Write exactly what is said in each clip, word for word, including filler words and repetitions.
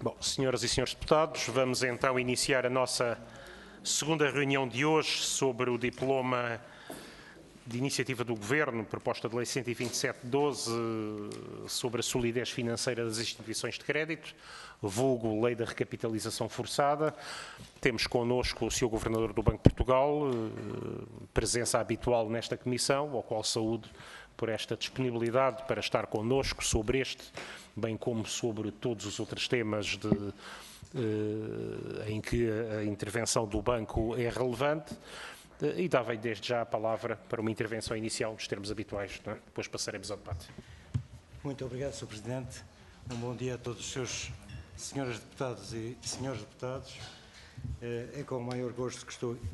Bom, senhoras e senhores deputados, vamos então iniciar a nossa segunda reunião de hoje sobre o diploma de iniciativa do Governo, proposta de lei cento e vinte e sete barra doze, sobre a solidez financeira das instituições de crédito, vulgo lei da recapitalização forçada. Temos connosco o senhor Governador do Banco de Portugal, presença habitual nesta comissão, ao qual saúdo por esta disponibilidade para estar connosco sobre este, bem como sobre todos os outros temas de, eh, em que a intervenção do banco é relevante. E dava-lhe desde já a palavra para uma intervenção inicial nos termos habituais, não é? Depois passaremos ao debate. Muito obrigado, senhor Presidente. Um bom dia a todos os seus senhoras deputados e senhores deputados. É com o maior gosto que estou,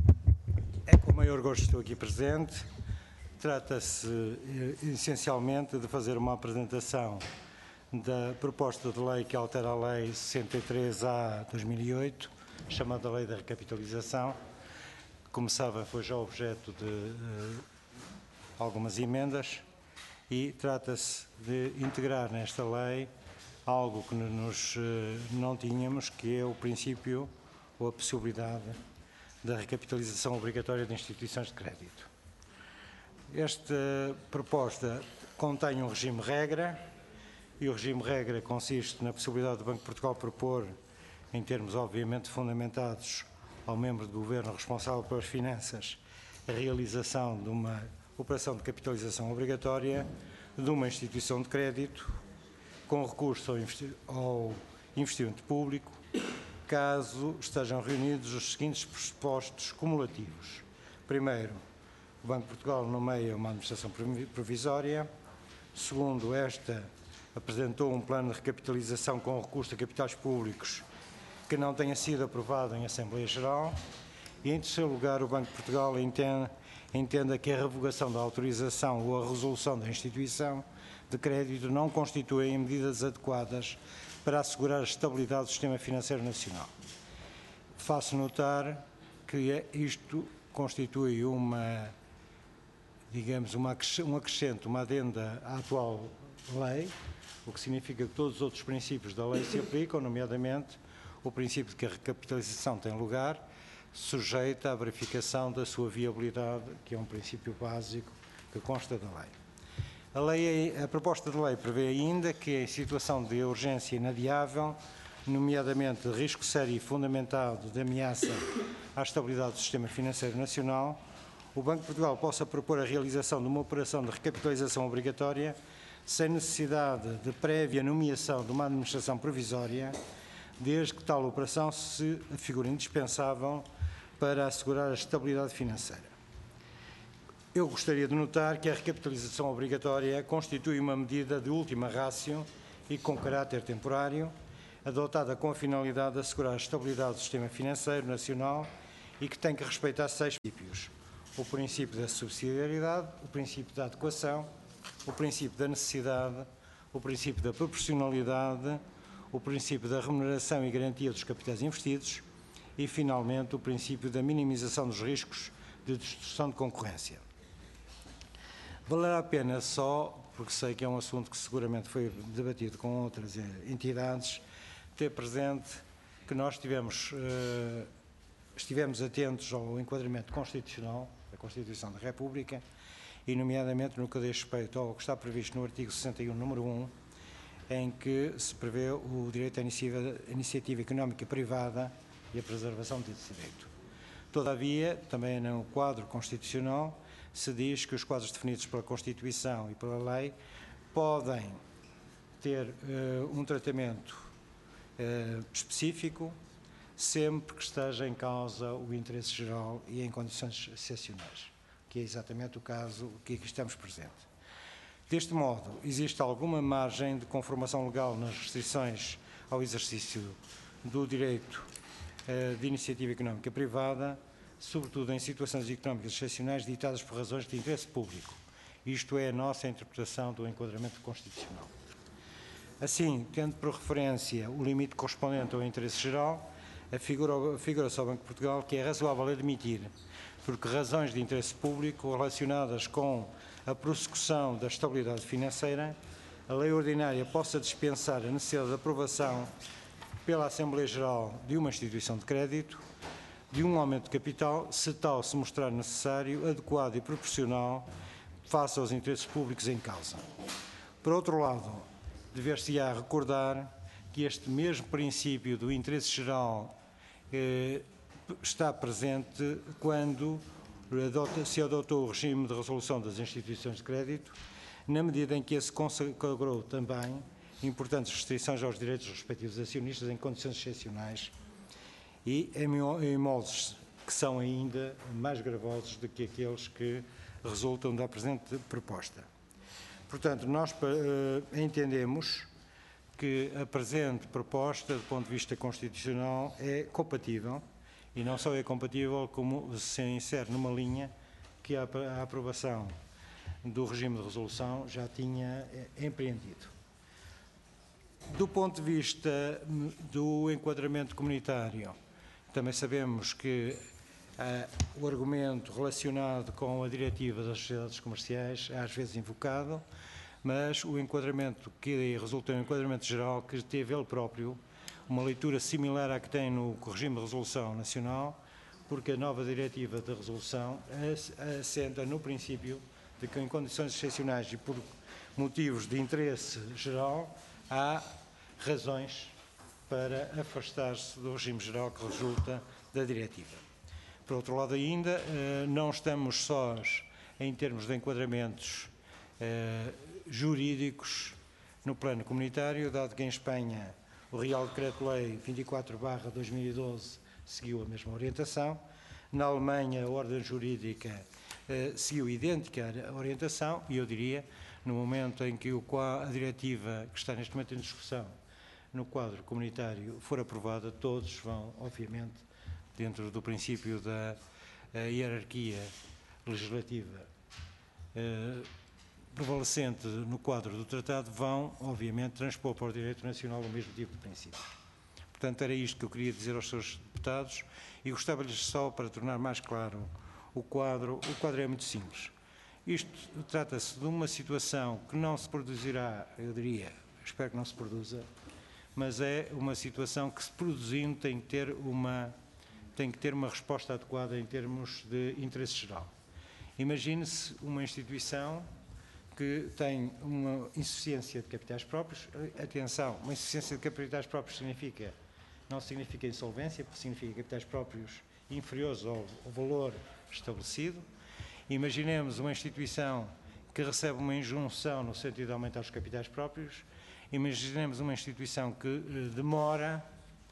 é com o maior gosto que estou aqui presente. Trata-se essencialmente de fazer uma apresentação da proposta de lei que altera a Lei sessenta e três A de dois mil e oito, chamada Lei da Recapitalização. Como sabem, foi já objeto de uh, algumas emendas e trata-se de integrar nesta lei algo que nos, uh, não tínhamos, que é o princípio ou a possibilidade da recapitalização obrigatória de instituições de crédito. Esta proposta contém um regime-regra e o regime-regra consiste na possibilidade do Banco de Portugal propor, em termos obviamente fundamentados ao membro do Governo responsável pelas finanças, a realização de uma operação de capitalização obrigatória de uma instituição de crédito com recurso ao, investi ao investimento público, caso estejam reunidos os seguintes pressupostos cumulativos. Primeiro, o Banco de Portugal nomeia uma administração provisória. Segundo, esta apresentou um plano de recapitalização com recurso a capitais públicos que não tenha sido aprovado em Assembleia Geral. E, em terceiro lugar, o Banco de Portugal entende, entenda que a revogação da autorização ou a resolução da instituição de crédito não constituem medidas adequadas para assegurar a estabilidade do sistema financeiro nacional. Faço notar que isto constitui uma, digamos, uma, um acrescento, uma adenda à atual lei, o que significa que todos os outros princípios da lei se aplicam, nomeadamente o princípio de que a recapitalização tem lugar, sujeita à verificação da sua viabilidade, que é um princípio básico que consta da lei. A, lei, a proposta de lei prevê ainda que, em situação de urgência inadiável, nomeadamente de risco sério e fundamentado de ameaça à estabilidade do sistema financeiro nacional, o Banco de Portugal possa propor a realização de uma operação de recapitalização obrigatória sem necessidade de prévia nomeação de uma administração provisória, desde que tal operação se afigure indispensável para assegurar a estabilidade financeira. Eu gostaria de notar que a recapitalização obrigatória constitui uma medida de última ratio e com caráter temporário, adotada com a finalidade de assegurar a estabilidade do sistema financeiro nacional e que tem que respeitar seis princípios: o princípio da subsidiariedade, o princípio da adequação, o princípio da necessidade, o princípio da proporcionalidade, o princípio da remuneração e garantia dos capitais investidos e, finalmente, o princípio da minimização dos riscos de distorção de concorrência. Valerá a pena só, porque sei que é um assunto que seguramente foi debatido com outras entidades, ter presente que nós tivemos, uh, estivemos atentos ao enquadramento constitucional da Constituição da República e, nomeadamente, no que diz respeito ao que está previsto no artigo sessenta e um, número um, em que se prevê o direito à iniciativa, iniciativa económica privada e a preservação desse direito. Todavia, também no quadro constitucional, se diz que os quadros definidos pela Constituição e pela lei podem ter uh, um tratamento uh, específico sempre que esteja em causa o interesse geral e em condições excepcionais, que é exatamente o caso que aqui estamos presentes. Deste modo, existe alguma margem de conformação legal nas restrições ao exercício do direito uh, de iniciativa económica privada, sobretudo em situações económicas excepcionais ditadas por razões de interesse público. Isto é a nossa interpretação do enquadramento constitucional. Assim, tendo por referência o limite correspondente ao interesse geral, afigura-se ao Banco de Portugal que é razoável admitir, porque razões de interesse público relacionadas com a prossecução da estabilidade financeira, a lei ordinária possa dispensar a necessidade de aprovação pela Assembleia Geral de uma instituição de crédito de um aumento de capital, se tal se mostrar necessário, adequado e proporcional face aos interesses públicos em causa. Por outro lado, dever-se-á recordar que este mesmo princípio do interesse geral eh, está presente quando adota, se adotou o regime de resolução das instituições de crédito, na medida em que esse consagrou também importantes restrições aos direitos dos respectivos acionistas em condições excepcionais e em moldes que são ainda mais gravosos do que aqueles que resultam da presente proposta. Portanto, nós uh, entendemos que a presente proposta, do ponto de vista constitucional, é compatível, e não só é compatível, como se insere numa linha que a, a aprovação do regime de resolução já tinha eh, empreendido. Do ponto de vista do enquadramento comunitário, também sabemos que uh, o argumento relacionado com a diretiva das sociedades comerciais é às vezes invocado, mas o enquadramento que resulta em um enquadramento geral que teve ele próprio uma leitura similar à que tem no regime de resolução nacional, porque a nova diretiva de resolução assenta no princípio de que em condições excepcionais e por motivos de interesse geral há razões para afastar-se do regime geral que resulta da diretiva. Por outro lado ainda, não estamos sós em termos de enquadramentos jurídicos no plano comunitário, dado que em Espanha o Real Decreto-Lei vinte e quatro barra dois mil e doze seguiu a mesma orientação, na Alemanha a ordem jurídica seguiu idêntica orientação e eu diria, no momento em que a diretiva que está neste momento em discussão no quadro comunitário for aprovada, todos vão, obviamente, dentro do princípio da hierarquia legislativa eh, prevalecente no quadro do tratado, vão, obviamente, transpor para o direito nacional o mesmo tipo de princípio. Portanto, era isto que eu queria dizer aos senhores deputados e gostava-lhes só, para tornar mais claro o quadro, o quadro é muito simples. Isto trata-se de uma situação que não se produzirá, eu diria, espero que não se produza, mas é uma situação que, se produzindo, tem que ter uma, tem que ter uma resposta adequada em termos de interesse geral. Imagine-se uma instituição que tem uma insuficiência de capitais próprios. Atenção, uma insuficiência de capitais próprios significa, não significa insolvência, significa capitais próprios inferiores ao, ao valor estabelecido. Imaginemos uma instituição que recebe uma injunção no sentido de aumentar os capitais próprios. Imaginemos uma instituição que eh, demora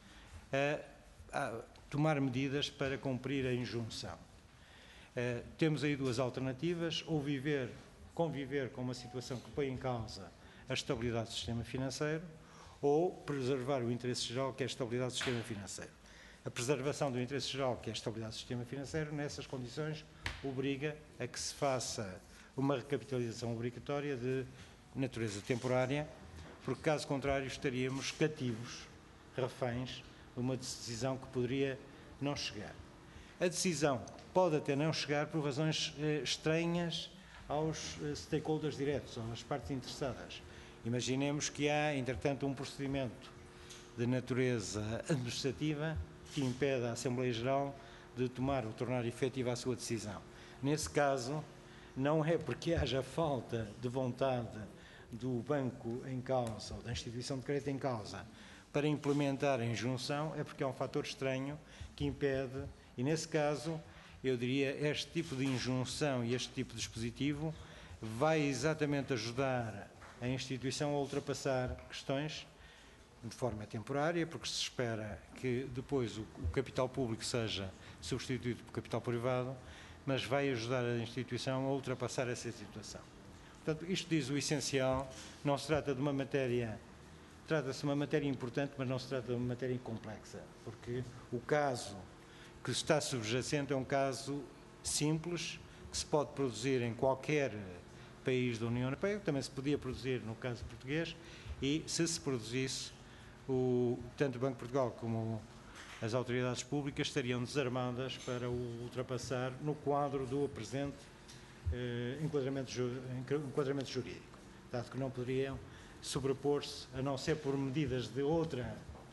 a, a tomar medidas para cumprir a injunção. Eh, temos aí duas alternativas, ou viver, conviver com uma situação que põe em causa a estabilidade do sistema financeiro, ou preservar o interesse geral, que é a estabilidade do sistema financeiro. A preservação do interesse geral, que é a estabilidade do sistema financeiro, nessas condições, obriga a que se faça uma recapitalização obrigatória de natureza temporária, porque, caso contrário, estaríamos cativos, reféns, de uma decisão que poderia não chegar. A decisão pode até não chegar por razões eh, estranhas aos eh, stakeholders diretos, às partes interessadas. Imaginemos que há, entretanto, um procedimento de natureza administrativa que impede a Assembleia Geral de tomar ou tornar efetiva a sua decisão. Nesse caso, não é porque haja falta de vontade do banco em causa, ou da instituição de crédito em causa, para implementar a injunção, é porque há um fator estranho que impede, e nesse caso, eu diria, este tipo de injunção e este tipo de dispositivo vai exatamente ajudar a instituição a ultrapassar questões de forma temporária, porque se espera que depois o, o capital público seja substituído por capital privado, mas vai ajudar a instituição a ultrapassar essa situação. Portanto, isto diz o essencial, não se trata de uma matéria, trata-se de uma matéria importante, mas não se trata de uma matéria complexa, porque o caso que está subjacente é um caso simples, que se pode produzir em qualquer país da União Europeia, que também se podia produzir no caso português, e se se produzisse, o, tanto o Banco de Portugal como as autoridades públicas estariam desarmadas para o ultrapassar no quadro do presente eh, enquadramento, enquadramento jurídico, dado que não poderiam sobrepor-se, a não ser por medidas de outra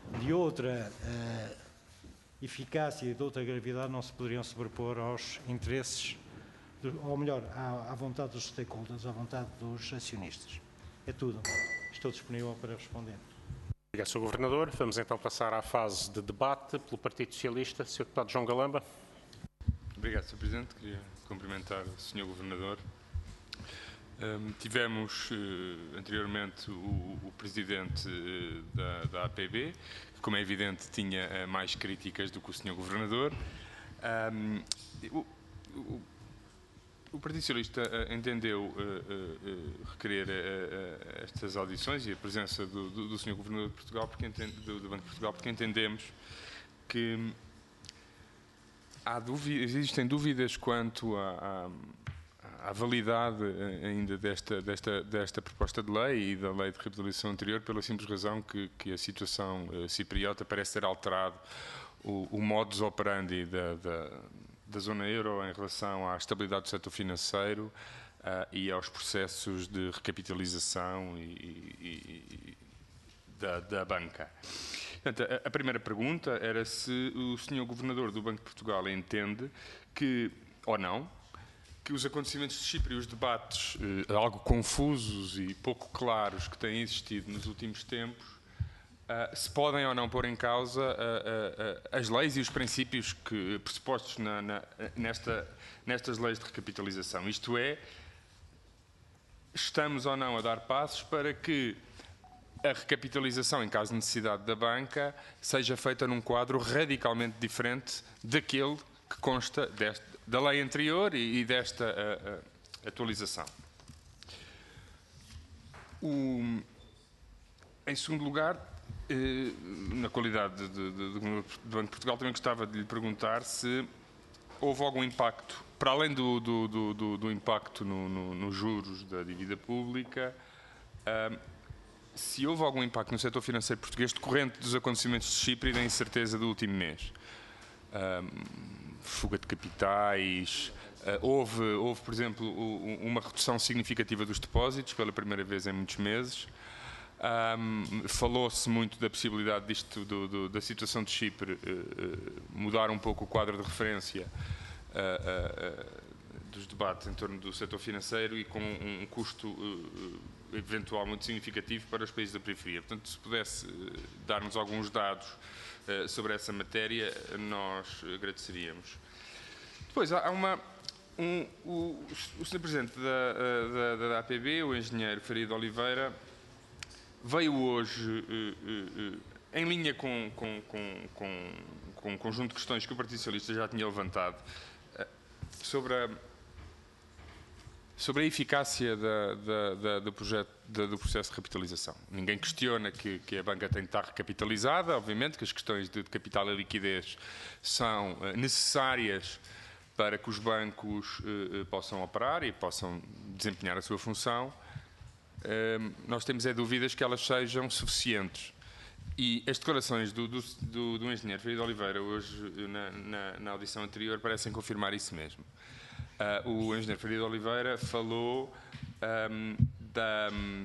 de outra uh, eficácia e de outra gravidade não se poderiam sobrepor aos interesses, do, ou melhor, à, à vontade dos stakeholders, à vontade dos acionistas. É tudo. Estou disponível para responder. Obrigado, senhor Governador. Vamos então passar à fase de debate pelo Partido Socialista. senhor Deputado João Galamba. Obrigado, senhor Presidente. Queria cumprimentar o senhor Governador. Um, tivemos uh, anteriormente o, o Presidente uh, da, da A P B, que, como é evidente, tinha uh, mais críticas do que o senhor Governador. Um, o, o, o Partido Socialista uh, entendeu uh, uh, requerer uh, uh, estas audições e a presença do, do, do senhor Governador de Portugal, porque entende, do, do Banco de Portugal, porque entendemos que há dúvidas, existem dúvidas quanto a, a a validade ainda desta, desta, desta proposta de lei e da lei de recapitalização anterior, pela simples razão que, que a situação uh, cipriota parece ter alterado o, o modus operandi da, da, da zona euro em relação à estabilidade do setor financeiro uh, e aos processos de recapitalização e, e, e da, da banca. Portanto, a, a primeira pergunta era se o senhor Governador do Banco de Portugal entende que, ou não, que os acontecimentos de Chipre e os debates eh, algo confusos e pouco claros que têm existido nos últimos tempos uh, se podem ou não pôr em causa uh, uh, uh, as leis e os princípios que, pressupostos na, na, nesta, nestas leis de recapitalização. Isto é, estamos ou não a dar passos para que a recapitalização, em caso de necessidade da banca, seja feita num quadro radicalmente diferente daquele que consta deste, da lei anterior e, e desta uh, uh, atualização. O, em segundo lugar, uh, na qualidade de, de, de, de Banco de Portugal, também gostava de lhe perguntar se houve algum impacto, para além do, do, do, do, do impacto nos no, no juros da dívida pública, uh, se houve algum impacto no setor financeiro português decorrente dos acontecimentos de Chipre e da incerteza do último mês. Uh, fuga de capitais, uh, houve, houve, por exemplo, uma redução significativa dos depósitos, pela primeira vez em muitos meses. Um, falou-se muito da possibilidade disto, do, do, da situação de Chipre, uh, uh, mudar um pouco o quadro de referência uh, uh, uh, dos debates em torno do setor financeiro e com um, um custo uh, eventual muito significativo para os países da periferia. Portanto, se pudesse uh, dar-nos alguns dados sobre essa matéria, nós agradeceríamos. Depois, há uma... Um, o, o senhor Presidente da, da, da A P B, o engenheiro Faria de Oliveira, veio hoje, uh, uh, uh, em linha com, com, com, com, com um conjunto de questões que o Partido Socialista já tinha levantado, uh, sobre a Sobre a eficácia da, da, da, do, projeto, da, do processo de recapitalização. Ninguém questiona que, que a banca tem de estar recapitalizada, obviamente que as questões de, de capital e liquidez são uh, necessárias para que os bancos uh, uh, possam operar e possam desempenhar a sua função. Uh, nós temos é dúvidas que elas sejam suficientes. E as declarações do, do, do, do engenheiro Faria de Oliveira hoje, na, na, na audição anterior, parecem confirmar isso mesmo. Uh, o engenheiro Faria de Oliveira falou um, da... Um,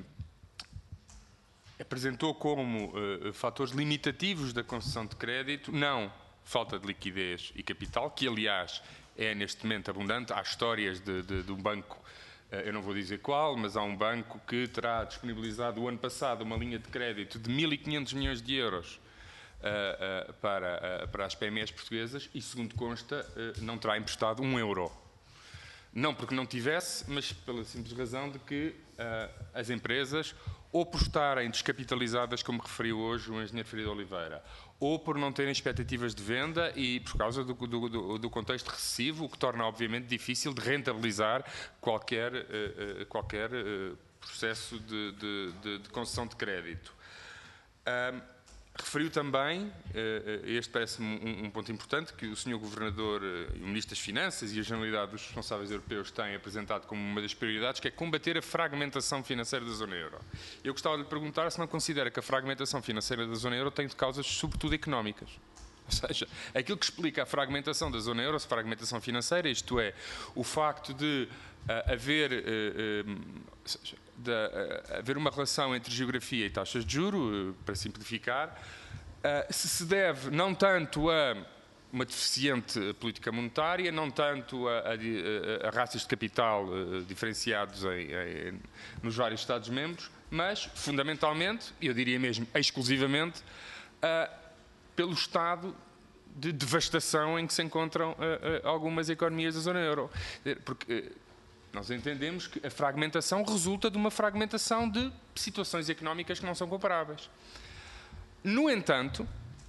apresentou como uh, fatores limitativos da concessão de crédito, não falta de liquidez e capital, que aliás é neste momento abundante. Há histórias de, de, de um banco, uh, eu não vou dizer qual, mas há um banco que terá disponibilizado o ano passado uma linha de crédito de mil e quinhentos milhões de euros uh, uh, para, uh, para as P M Es portuguesas e, segundo consta, uh, não terá emprestado um euro. Não porque não tivesse, mas pela simples razão de que uh, as empresas, ou por estarem descapitalizadas, como referiu hoje o engenheiro Faria de Oliveira, ou por não terem expectativas de venda e por causa do, do, do contexto recessivo, o que torna obviamente difícil de rentabilizar qualquer, uh, uh, qualquer uh, processo de, de, de, de concessão de crédito. Um, Referiu também, este parece-me um, um ponto importante, que o senhor Governador, o Ministro das Finanças e a Generalidade dos responsáveis europeus têm apresentado como uma das prioridades, que é combater a fragmentação financeira da zona euro. Eu gostava de lhe perguntar se não considera que a fragmentação financeira da zona euro tem de causas sobretudo económicas. Ou seja, aquilo que explica a fragmentação da zona euro, a fragmentação financeira, isto é, o facto de uh, haver... Uh, uh, de uh, haver uma relação entre geografia e taxas de juro, uh, para simplificar, se se deve não tanto a uma deficiente política monetária, não tanto a, a, a rácios de capital uh, diferenciados em, em, nos vários Estados-membros, mas, fundamentalmente, eu diria mesmo exclusivamente, uh, pelo estado de devastação em que se encontram uh, uh, algumas economias da zona euro. Porque uh, nós entendemos que a fragmentação resulta de uma fragmentação de situações económicas que não são comparáveis. No entanto,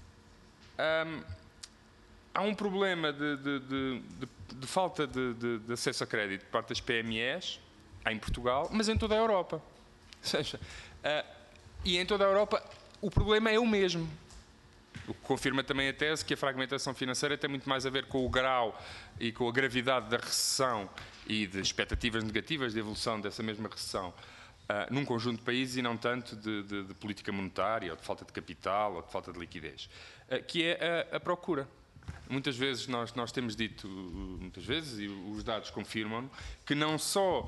um, há um problema de, de, de, de, de falta de, de, de acesso a crédito por parte das P M Es, em Portugal, mas em toda a Europa. Ou seja, uh, e em toda a Europa o problema é o mesmo. O que confirma também a tese que a fragmentação financeira tem muito mais a ver com o grau e com a gravidade da recessão e de expectativas negativas de evolução dessa mesma recessão uh, num conjunto de países e não tanto de, de, de política monetária, ou de falta de capital, ou de falta de liquidez, uh, que é a, a procura. Muitas vezes nós, nós temos dito, muitas vezes, e os dados confirmam, que não só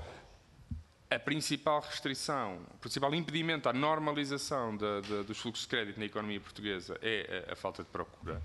a principal restrição, o principal impedimento à normalização da, da, dos fluxos de crédito na economia portuguesa é a, a falta de procura.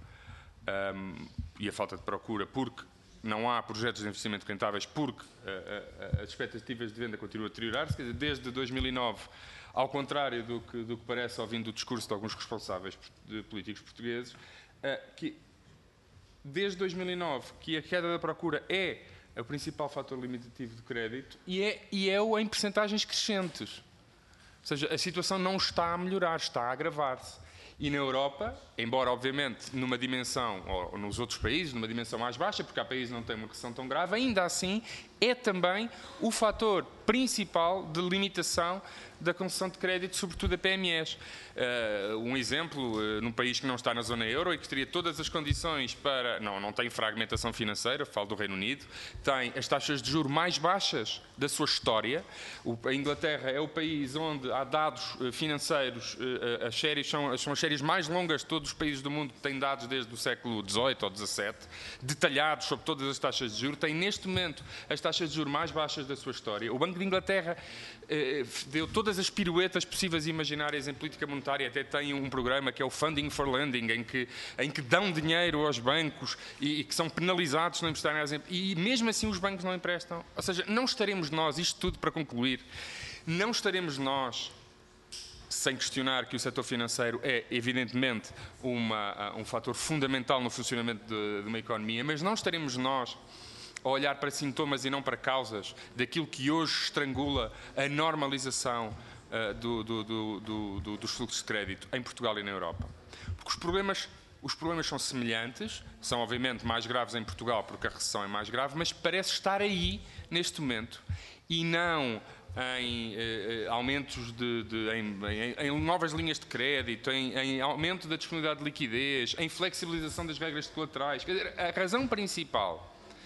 Um, e a falta de procura porque não há projetos de investimento rentáveis, porque a, a, as expectativas de venda continuam a deteriorar-se. Quer dizer, desde dois mil e nove, ao contrário do que, do que parece ouvindo o discurso de alguns responsáveis de políticos portugueses, uh, que desde dois mil e nove que a queda da procura é o principal fator limitativo de crédito e é, e é-o em percentagens crescentes. Ou seja, a situação não está a melhorar, está a agravar-se. E na Europa, embora obviamente numa dimensão, ou nos outros países, numa dimensão mais baixa, porque há países que não têm uma recessão tão grave, ainda assim é também o fator principal de limitação da concessão de crédito, sobretudo a P M Es. Uh, um exemplo, uh, num país que não está na zona euro e que teria todas as condições para... Não, não tem fragmentação financeira, falo do Reino Unido, tem as taxas de juros mais baixas da sua história. O, a Inglaterra é o país onde há dados uh, financeiros, uh, as séries são, são as séries mais longas de todos os países do mundo que têm dados desde o século dezoito ou dezassete, detalhados sobre todas as taxas de juros. Tem neste momento as taxas de juros mais baixas da sua história. O Banco de Inglaterra uh, deu todas as piruetas possíveis e imaginárias em política monetária, até tem um programa que é o Funding for Lending, em que, em que dão dinheiro aos bancos e, e que são penalizados se não emprestarem, exemplo, e mesmo assim os bancos não emprestam. Ou seja, não estaremos nós, isto tudo para concluir, não estaremos nós, sem questionar que o setor financeiro é evidentemente uma, um fator fundamental no funcionamento de, de uma economia, mas não estaremos nós a olhar para sintomas e não para causas daquilo que hoje estrangula a normalização uh, do, do, do, do, dos fluxos de crédito em Portugal e na Europa. Porque os problemas, os problemas são semelhantes, são obviamente mais graves em Portugal porque a recessão é mais grave, mas parece estar aí neste momento e não em eh, aumentos de, de em, em, em novas linhas de crédito, em, em aumento da disponibilidade de liquidez, em flexibilização das regras de colaterais. Quer dizer, a razão principal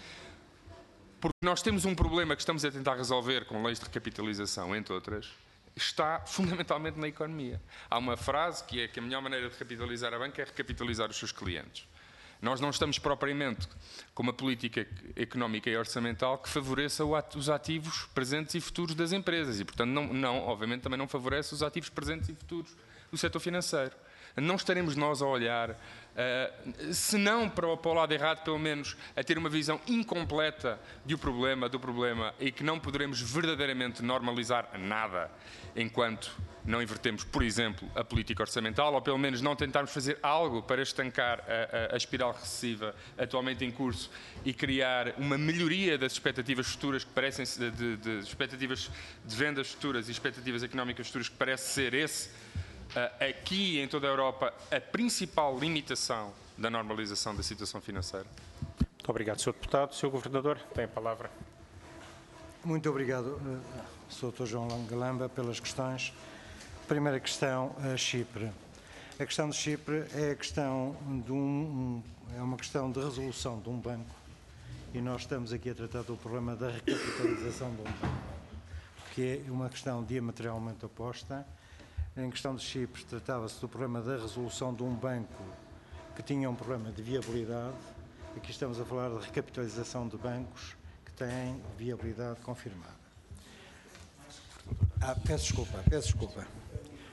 porque nós temos um problema que estamos a tentar resolver com leis de recapitalização, entre outras, está fundamentalmente na economia. Há uma frase que é que a melhor maneira de recapitalizar a banca é recapitalizar os seus clientes. Nós não estamos propriamente com uma política económica e orçamental que favoreça os ativos presentes e futuros das empresas e, portanto, não, não, obviamente também não favorece os ativos presentes e futuros do setor financeiro. Não estaremos nós a olhar, uh, se não para o, para o lado errado, pelo menos a ter uma visão incompleta do problema, do problema e que não poderemos verdadeiramente normalizar nada enquanto não invertemos, por exemplo, a política orçamental ou pelo menos não tentarmos fazer algo para estancar a, a, a espiral recessiva atualmente em curso e criar uma melhoria das expectativas futuras que parecem de, de, de expectativas de vendas futuras e expectativas económicas futuras que parece ser esse aqui em toda a Europa a principal limitação da normalização da situação financeira. Muito obrigado, senhor Deputado. senhor Governador, tem a palavra. Muito obrigado, senhor doutor João Galamba, pelas questões. Primeira questão, a Chipre. A questão de Chipre é a questão de um, é uma questão de resolução de um banco e nós estamos aqui a tratar do problema da recapitalização de um banco, que é uma questão diametralmente oposta. Em questão de Chipre, tratava-se do problema da resolução de um banco que tinha um problema de viabilidade. Aqui estamos a falar de recapitalização de bancos que têm viabilidade confirmada. Ah, peço desculpa, peço desculpa.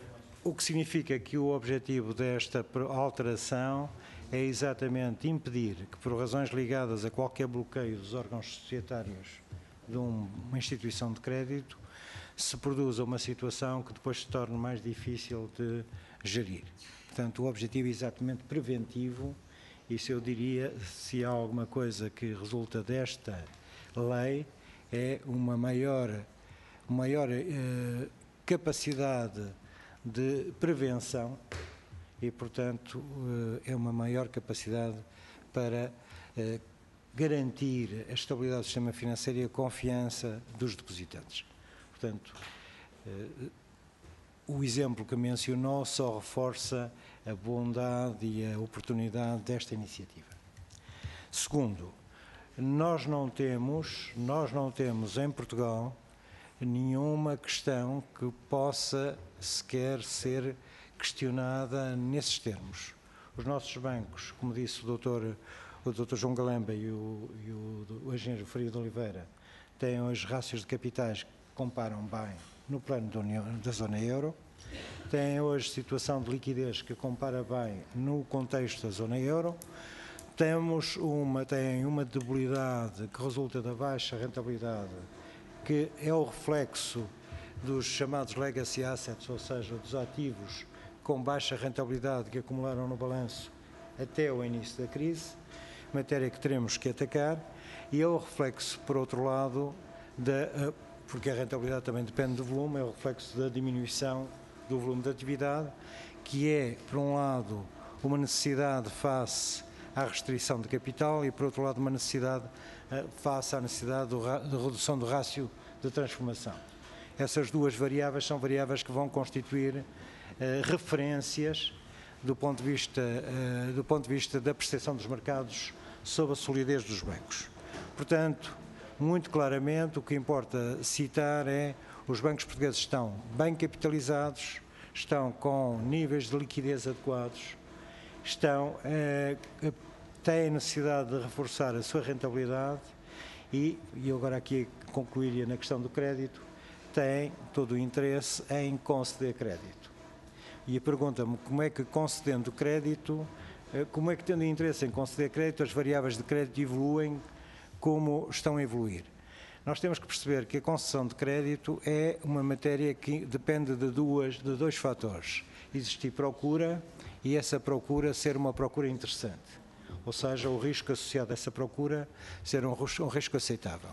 o que significa que o objetivo desta alteração é exatamente impedir que, por razões ligadas a qualquer bloqueio dos órgãos societários de um, uma instituição de crédito, se produza uma situação que depois se torne mais difícil de gerir. Portanto, o objetivo é exatamente preventivo, e se eu diria, se há alguma coisa que resulta desta lei, é uma maior, maior eh, capacidade de prevenção e, portanto, eh, é uma maior capacidade para eh, garantir a estabilidade do sistema financeiro e a confiança dos depositantes. Portanto, eh, o exemplo que mencionou só reforça a bondade e a oportunidade desta iniciativa. Segundo, nós não temos, nós não temos em Portugal nenhuma questão que possa sequer ser questionada nesses termos. Os nossos bancos, como disse o doutor, o doutor João Galamba e o, e o, o engenheiro Faria de Oliveira, têm hoje rácios de capitais que comparam bem no plano da, União, da zona euro, têm hoje situação de liquidez que compara bem no contexto da zona euro, temos uma, têm uma debilidade que resulta da baixa rentabilidade, que é o reflexo dos chamados legacy assets, ou seja, dos ativos com baixa rentabilidade que acumularam no balanço até o início da crise, matéria que teremos que atacar, e é o reflexo, por outro lado, da, porque a rentabilidade também depende do volume, é o reflexo da diminuição do volume de atividade, que é, por um lado, uma necessidade face à restrição de capital e, por outro lado, uma necessidade face à necessidade de redução do rácio de transformação. Essas duas variáveis são variáveis que vão constituir uh, referências do ponto de vista, uh, do ponto de vista da percepção dos mercados sobre a solidez dos bancos. Portanto, muito claramente, o que importa citar é os bancos portugueses estão bem capitalizados, estão com níveis de liquidez adequados, estão, uh, têm necessidade de reforçar a sua rentabilidade e, e eu agora aqui concluiria na questão do crédito, têm todo o interesse em conceder crédito. E pergunta-me como é que, concedendo crédito, como é que, tendo interesse em conceder crédito, as variáveis de crédito evoluem como estão a evoluir. Nós temos que perceber que a concessão de crédito é uma matéria que depende de, duas, de dois fatores. Existir procura e essa procura ser uma procura interessante. Ou seja, o risco associado a essa procura ser um, um risco aceitável.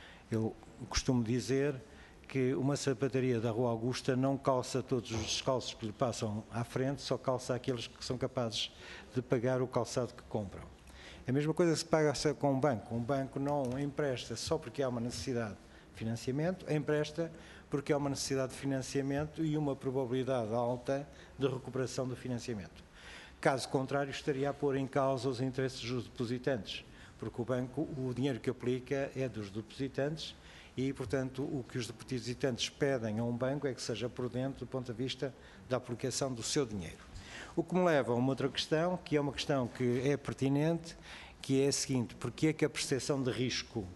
Eu costumo dizer que uma sapataria da Rua Augusta não calça todos os descalços que lhe passam à frente, só calça aqueles que são capazes de pagar o calçado que compram. A mesma coisa se paga com um banco. Um banco não empresta só porque há uma necessidade de financiamento, empresta porque há uma necessidade de financiamento e uma probabilidade alta de recuperação do financiamento. Caso contrário, estaria a pôr em causa os interesses dos depositantes, porque o banco, o dinheiro que aplica é dos depositantes e, portanto, o que os depositantes pedem a um banco é que seja prudente do ponto de vista da aplicação do seu dinheiro. O que me leva a uma outra questão, que é uma questão que é pertinente, que é a seguinte: porque é que a percepção de risco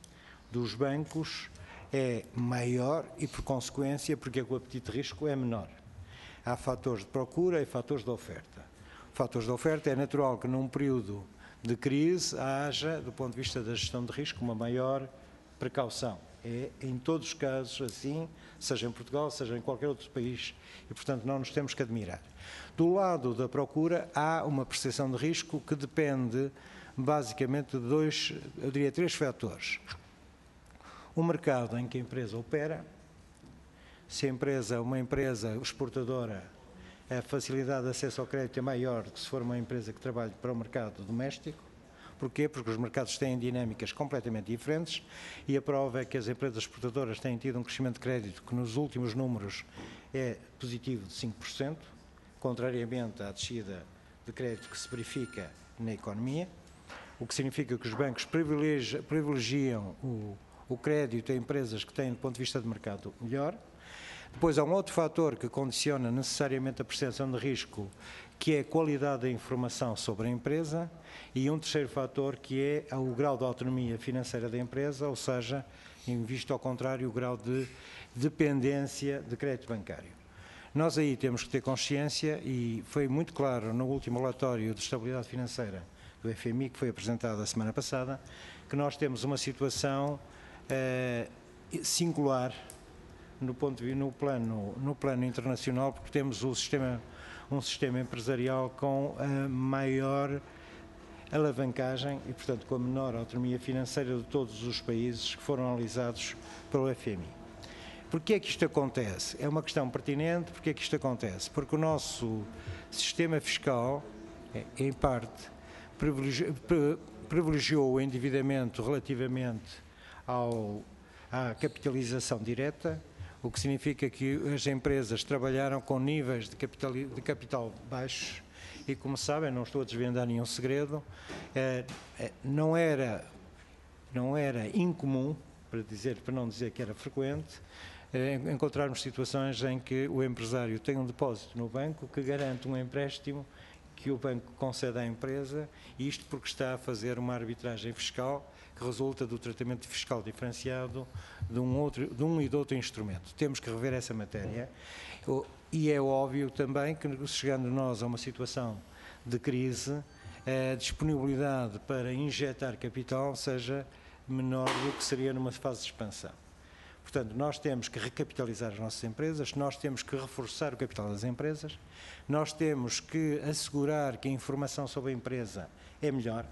dos bancos é maior e, por consequência, porque é que o apetite de risco é menor? Há fatores de procura e fatores de oferta. Fatores de oferta, é natural que num período de crise haja, do ponto de vista da gestão de risco, uma maior precaução. É em todos os casos assim, seja em Portugal, seja em qualquer outro país, e portanto não nos temos que admirar. Do lado da procura há uma percepção de risco que depende basicamente de dois, eu diria três fatores. O mercado em que a empresa opera, se a empresa é uma empresa exportadora, a facilidade de acesso ao crédito é maior do que se for uma empresa que trabalha para o mercado doméstico. Porquê? Porque os mercados têm dinâmicas completamente diferentes e a prova é que as empresas exportadoras têm tido um crescimento de crédito que nos últimos números é positivo de cinco por cento, contrariamente à descida de crédito que se verifica na economia, o que significa que os bancos privilegiam, privilegiam o, o crédito a empresas que têm, do ponto de vista de mercado, melhor. Depois há um outro fator que condiciona necessariamente a percepção de risco, que é a qualidade da informação sobre a empresa, e um terceiro fator que é o grau de autonomia financeira da empresa, ou seja, em visto ao contrário, o grau de dependência de crédito bancário. Nós aí temos que ter consciência, e foi muito claro no último relatório de estabilidade financeira do F M I, que foi apresentado a semana passada, que nós temos uma situação eh, singular no, ponto de, no, plano, no plano internacional, porque temos o sistema, um sistema empresarial com a maior alavancagem e, portanto, com a menor autonomia financeira de todos os países que foram analisados pelo F M I. Porquê é que isto acontece? É uma questão pertinente. Porquê é que isto acontece? Porque o nosso sistema fiscal, em parte, privilegiou, privilegiou o endividamento relativamente ao, à capitalização direta, o que significa que as empresas trabalharam com níveis de capital, de capital baixos e, como sabem, não estou a desvendar nenhum segredo, eh, não era, não era incomum, para, dizer, para não dizer que era frequente, eh, encontrarmos situações em que o empresário tem um depósito no banco que garante um empréstimo que o banco concede à empresa, isto porque está a fazer uma arbitragem fiscal que resulta do tratamento fiscal diferenciado de um, outro, de um e de outro instrumento. Temos que rever essa matéria e é óbvio também que, chegando nós a uma situação de crise, a disponibilidade para injetar capital seja menor do que seria numa fase de expansão. Portanto, nós temos que recapitalizar as nossas empresas, nós temos que reforçar o capital das empresas, nós temos que assegurar que a informação sobre a empresa é melhor,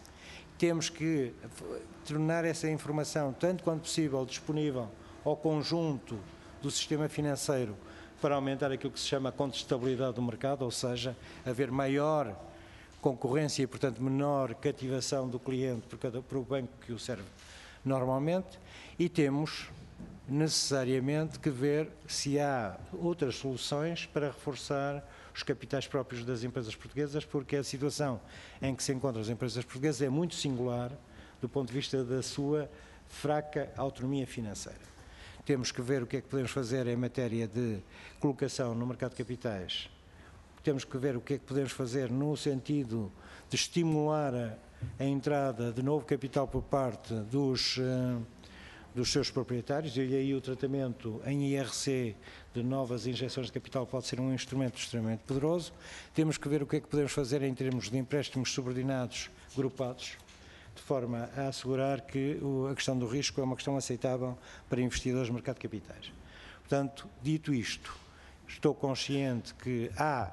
temos que tornar essa informação, tanto quanto possível, disponível ao conjunto do sistema financeiro para aumentar aquilo que se chama a contestabilidade do mercado, ou seja, haver maior concorrência e, portanto, menor cativação do cliente por, cada, por o banco que o serve normalmente, e temos necessariamente que ver se há outras soluções para reforçar os capitais próprios das empresas portuguesas, porque a situação em que se encontram as empresas portuguesas é muito singular do ponto de vista da sua fraca autonomia financeira. Temos que ver o que é que podemos fazer em matéria de colocação no mercado de capitais, temos que ver o que é que podemos fazer no sentido de estimular a, a entrada de novo capital por parte dos uh, dos seus proprietários, e aí o tratamento em I R C de novas injeções de capital pode ser um instrumento extremamente poderoso. Temos que ver o que é que podemos fazer em termos de empréstimos subordinados grupados, de forma a assegurar que a questão do risco é uma questão aceitável para investidores no mercado de capitais. Portanto, dito isto, estou consciente que há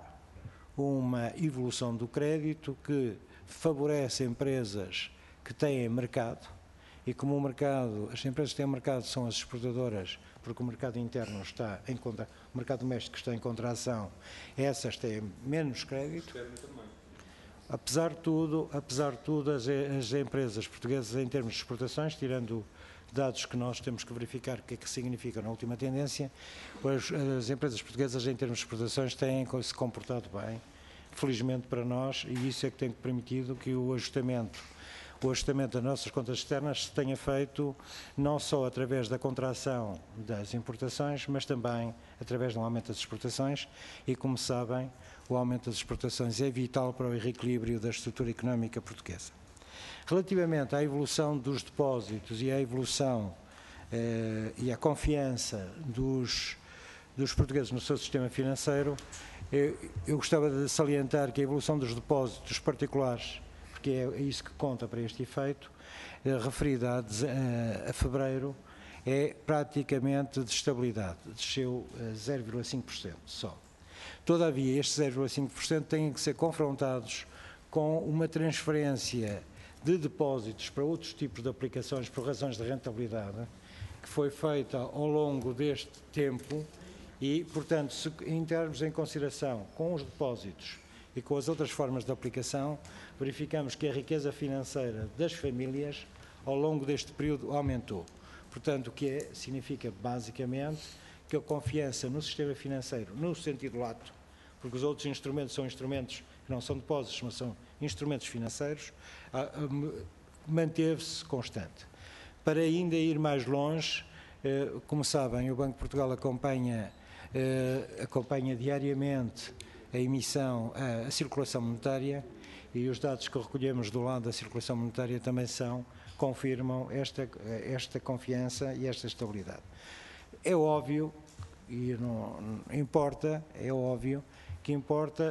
uma evolução do crédito que favorece empresas que têm mercado, e como o mercado, as empresas que têm mercado são as exportadoras, porque o mercado interno está em contra, o mercado doméstico está em contração, essas têm menos crédito. Apesar de tudo, apesar de tudo as, as empresas portuguesas em termos de exportações, tirando dados que nós temos que verificar o que é que significa na última tendência, as, as empresas portuguesas em termos de exportações têm se comportado bem, felizmente para nós, e isso é que tem permitido que o ajustamento O ajustamento das nossas contas externas se tenha feito não só através da contração das importações, mas também através de um aumento das exportações, e, como sabem, o aumento das exportações é vital para o reequilíbrio da estrutura económica portuguesa. Relativamente à evolução dos depósitos e à evolução eh, e à confiança dos, dos portugueses no seu sistema financeiro, eu, eu gostava de salientar que a evolução dos depósitos particulares, porque é isso que conta para este efeito, eh, referida a, a, a fevereiro, é praticamente de estabilidade, desceu a zero vírgula cinco por cento só. Todavia, estes zero vírgula cinco por cento têm que ser confrontados com uma transferência de depósitos para outros tipos de aplicações por razões de rentabilidade, que foi feita ao longo deste tempo e, portanto, se entrarmos em consideração com os depósitos e com as outras formas de aplicação, verificamos que a riqueza financeira das famílias ao longo deste período aumentou. Portanto, o que é, significa basicamente que a confiança no sistema financeiro, no sentido lato, porque os outros instrumentos são instrumentos que não são depósitos, mas são instrumentos financeiros, manteve-se constante. Para ainda ir mais longe, como sabem, o Banco de Portugal acompanha, acompanha diariamente a emissão, a, a circulação monetária, e os dados que recolhemos do lado da circulação monetária também são, confirmam esta, esta confiança e esta estabilidade. É óbvio e não, não importa, é óbvio, que importa,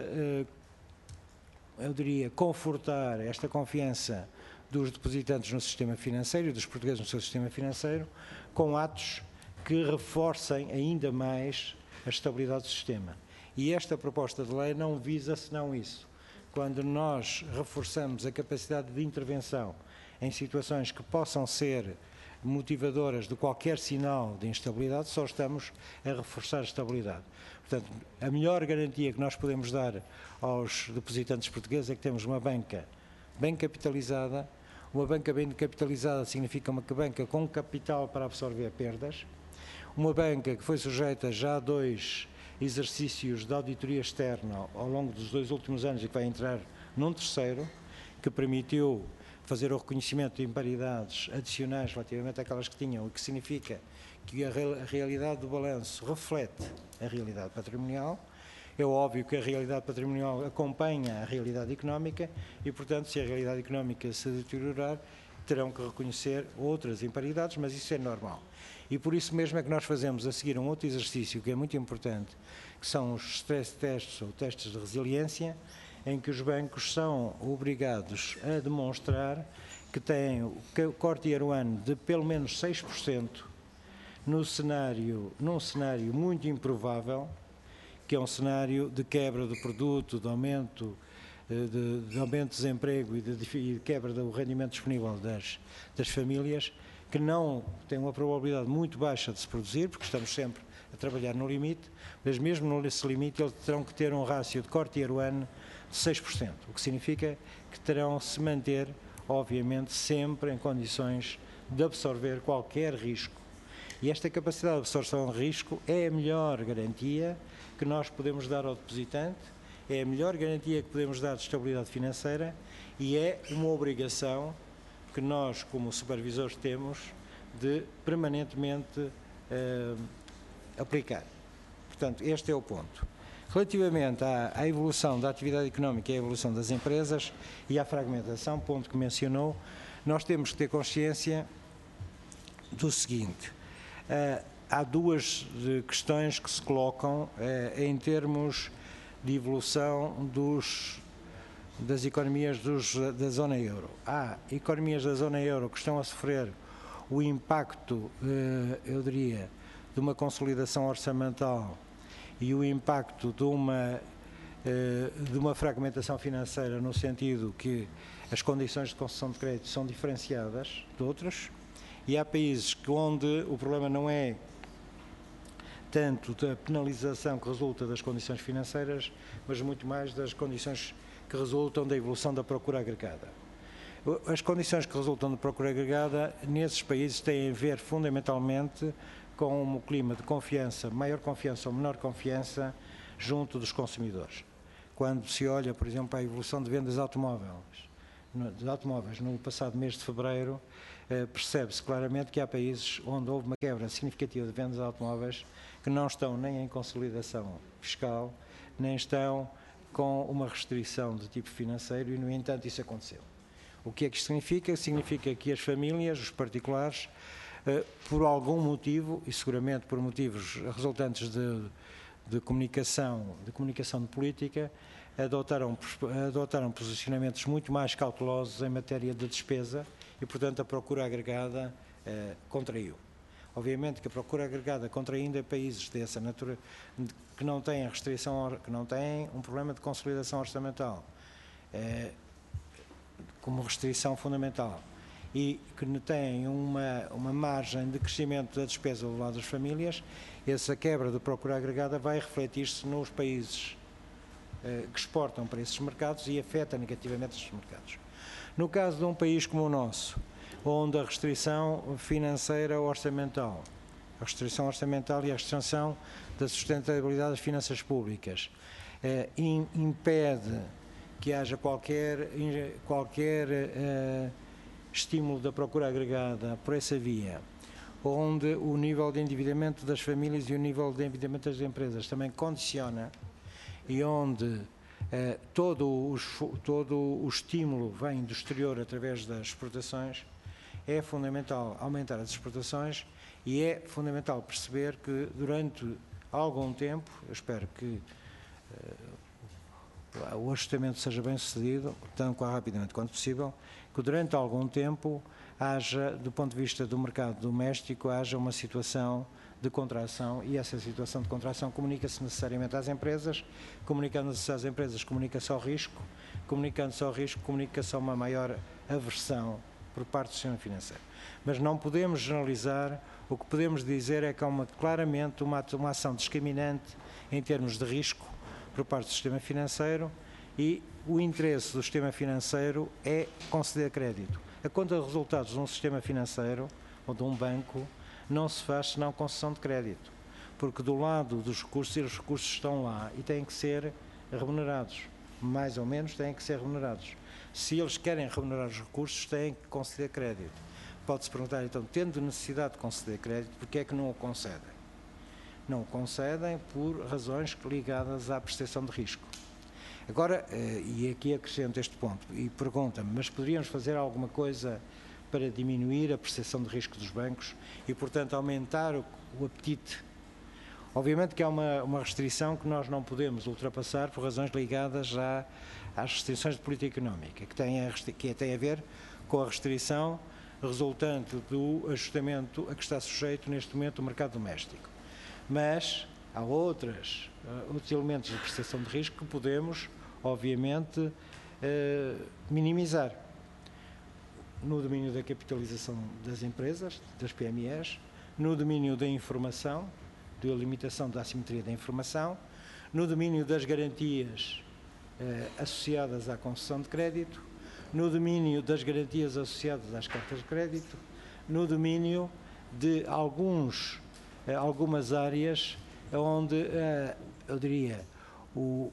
eu diria, confortar esta confiança dos depositantes no sistema financeiro, dos portugueses no seu sistema financeiro, com atos que reforcem ainda mais a estabilidade do sistema. E esta proposta de lei não visa senão isso. Quando nós reforçamos a capacidade de intervenção em situações que possam ser motivadoras de qualquer sinal de instabilidade, só estamos a reforçar a estabilidade. Portanto, a melhor garantia que nós podemos dar aos depositantes portugueses é que temos uma banca bem capitalizada. Uma banca bem capitalizada significa uma banca com capital para absorver perdas, uma banca que foi sujeita já a dois exercícios de auditoria externa ao longo dos dois últimos anos e que vai entrar num terceiro, que permitiu fazer o reconhecimento de imparidades adicionais relativamente àquelas que tinham, o que significa que a, real, a realidade do balanço reflete a realidade patrimonial. É óbvio que a realidade patrimonial acompanha a realidade económica e, portanto, se a realidade económica se deteriorar, terão que reconhecer outras imparidades, mas isso é normal. E por isso mesmo é que nós fazemos a seguir um outro exercício que é muito importante, que são os stress tests ou testes de resiliência, em que os bancos são obrigados a demonstrar que têm o corte year one de pelo menos seis por cento no cenário, num cenário muito improvável, que é um cenário de quebra do produto, de aumento de, de aumento de desemprego e de, de quebra do rendimento disponível das, das famílias, que não tem uma probabilidade muito baixa de se produzir, porque estamos sempre a trabalhar no limite, mas mesmo nesse limite eles terão que ter um rácio de corte year one de seis por cento, o que significa que terão se manter, obviamente, sempre em condições de absorver qualquer risco. E esta capacidade de absorção de risco é a melhor garantia que nós podemos dar ao depositante, é a melhor garantia que podemos dar de estabilidade financeira e é uma obrigação que nós, como supervisores, temos de permanentemente eh, aplicar. Portanto, este é o ponto. Relativamente à, à evolução da atividade económica e à evolução das empresas e à fragmentação, ponto que mencionou, nós temos que ter consciência do seguinte. Uh, há duas uh, questões que se colocam uh, em termos de evolução dos, das economias dos, da zona euro. Há economias da zona euro que estão a sofrer o impacto, uh, eu diria, de uma consolidação orçamental e o impacto de uma, uh, de uma fragmentação financeira, no sentido que as condições de concessão de crédito são diferenciadas de outras. E há países que onde o problema não é tanto da penalização que resulta das condições financeiras, mas muito mais das condições que resultam da evolução da procura agregada. As condições que resultam da procura agregada nesses países têm a ver fundamentalmente com um clima de confiança, maior confiança ou menor confiança junto dos consumidores. Quando se olha, por exemplo, para a evolução de vendas de automóveis, de automóveis no passado mês de fevereiro, percebe-se claramente que há países onde houve uma quebra significativa de vendas de automóveis que não estão nem em consolidação fiscal, nem estão com uma restrição de tipo financeiro e, no entanto, isso aconteceu. O que é que isto significa? Significa que as famílias, os particulares, por algum motivo, e seguramente por motivos resultantes de, de comunicação, de comunicação de política, adotaram, adotaram posicionamentos muito mais cautelosos em matéria de despesa e, portanto, a procura agregada eh, contraiu. Obviamente que a procura agregada contraindo em países dessa natureza, que não têm restrição, que não têm um problema de consolidação orçamental eh, como restrição fundamental e que têm uma, uma margem de crescimento da despesa do lado das famílias, essa quebra de procura agregada vai refletir-se nos países que exportam para esses mercados e afeta negativamente esses mercados. No caso de um país como o nosso, onde a restrição financeira orçamental, a restrição orçamental e a restrição da sustentabilidade das finanças públicas eh, impede que haja qualquer, qualquer eh, estímulo da procura agregada por essa via, onde o nível de endividamento das famílias e o nível de endividamento das empresas também condiciona e onde eh, todo, o, todo o estímulo vem do exterior através das exportações, é fundamental aumentar as exportações e é fundamental perceber que durante algum tempo, eu espero que uh, o ajustamento seja bem sucedido, tão rapidamente quanto possível, que durante algum tempo haja, do ponto de vista do mercado doméstico, haja uma situação de contração, e essa situação de contração comunica-se necessariamente às empresas. Comunicando-se às empresas, comunica-se ao risco, comunicando-se ao risco, comunica-se a uma maior aversão por parte do sistema financeiro. Mas não podemos generalizar. O que podemos dizer é que há uma, claramente uma, uma ação discriminante em termos de risco por parte do sistema financeiro, e o interesse do sistema financeiro é conceder crédito. A conta de resultados de um sistema financeiro ou de um banco não se faz senão concessão de crédito, porque do lado dos recursos, e os recursos estão lá e têm que ser remunerados, mais ou menos têm que ser remunerados. Se eles querem remunerar os recursos, têm que conceder crédito. Pode-se perguntar, então, tendo necessidade de conceder crédito, porque é que não o concedem? Não o concedem por razões ligadas à percepção de risco. Agora, e aqui acrescento este ponto, e pergunta-me, mas poderíamos fazer alguma coisa para diminuir a percepção de risco dos bancos e, portanto, aumentar o, o apetite? Obviamente que há uma, uma restrição que nós não podemos ultrapassar por razões ligadas já às restrições de política económica, que tem a, que tem a ver com a restrição resultante do ajustamento a que está sujeito neste momento o mercado doméstico. Mas há outras, uh, outros elementos de percepção de risco que podemos, obviamente, uh, minimizar. No domínio da capitalização das empresas, das P M Es, no domínio da informação, da limitação da assimetria da informação, no domínio das garantias eh, associadas à concessão de crédito, no domínio das garantias associadas às cartas de crédito, no domínio de alguns, eh, algumas áreas onde, eh, eu diria, o,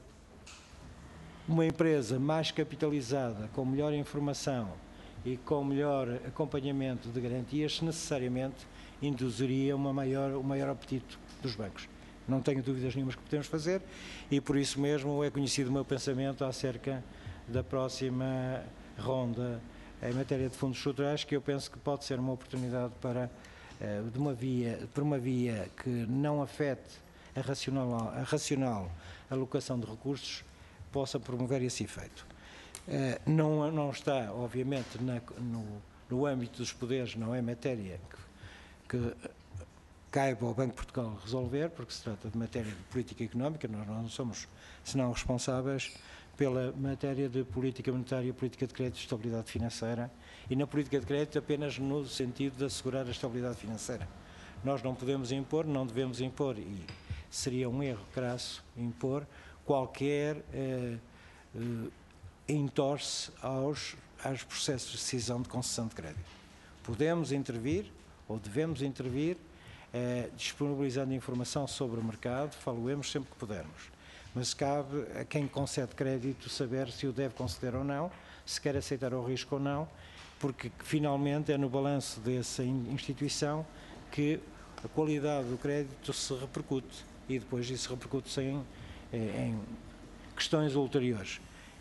uma empresa mais capitalizada, com melhor informação e com melhor acompanhamento de garantias, necessariamente induziria uma maior, um maior apetite dos bancos. Não tenho dúvidas nenhumas que podemos fazer, e por isso mesmo é conhecido o meu pensamento acerca da próxima ronda em matéria de fundos estruturais, que eu penso que pode ser uma oportunidade para, de uma via, por uma via que não afete a racional, a racional alocação de recursos, possa promover esse efeito. Não, não está, obviamente, na, no, no âmbito dos poderes, não é matéria que, que caiba ao Banco de Portugal resolver, porque se trata de matéria de política económica. Nós não somos, senão, responsáveis pela matéria de política monetária, política de crédito e estabilidade financeira, e na política de crédito apenas no sentido de assegurar a estabilidade financeira. Nós não podemos impor, não devemos impor, e seria um erro crasso impor qualquer eh, eh, entorce aos, aos processos de decisão de concessão de crédito. Podemos intervir, ou devemos intervir, eh, disponibilizando informação sobre o mercado, falo-emos sempre que pudermos. Mas cabe a quem concede crédito saber se o deve conceder ou não, se quer aceitar o risco ou não, porque finalmente é no balanço dessa instituição que a qualidade do crédito se repercute, e depois isso repercute-se em, em questões ulteriores.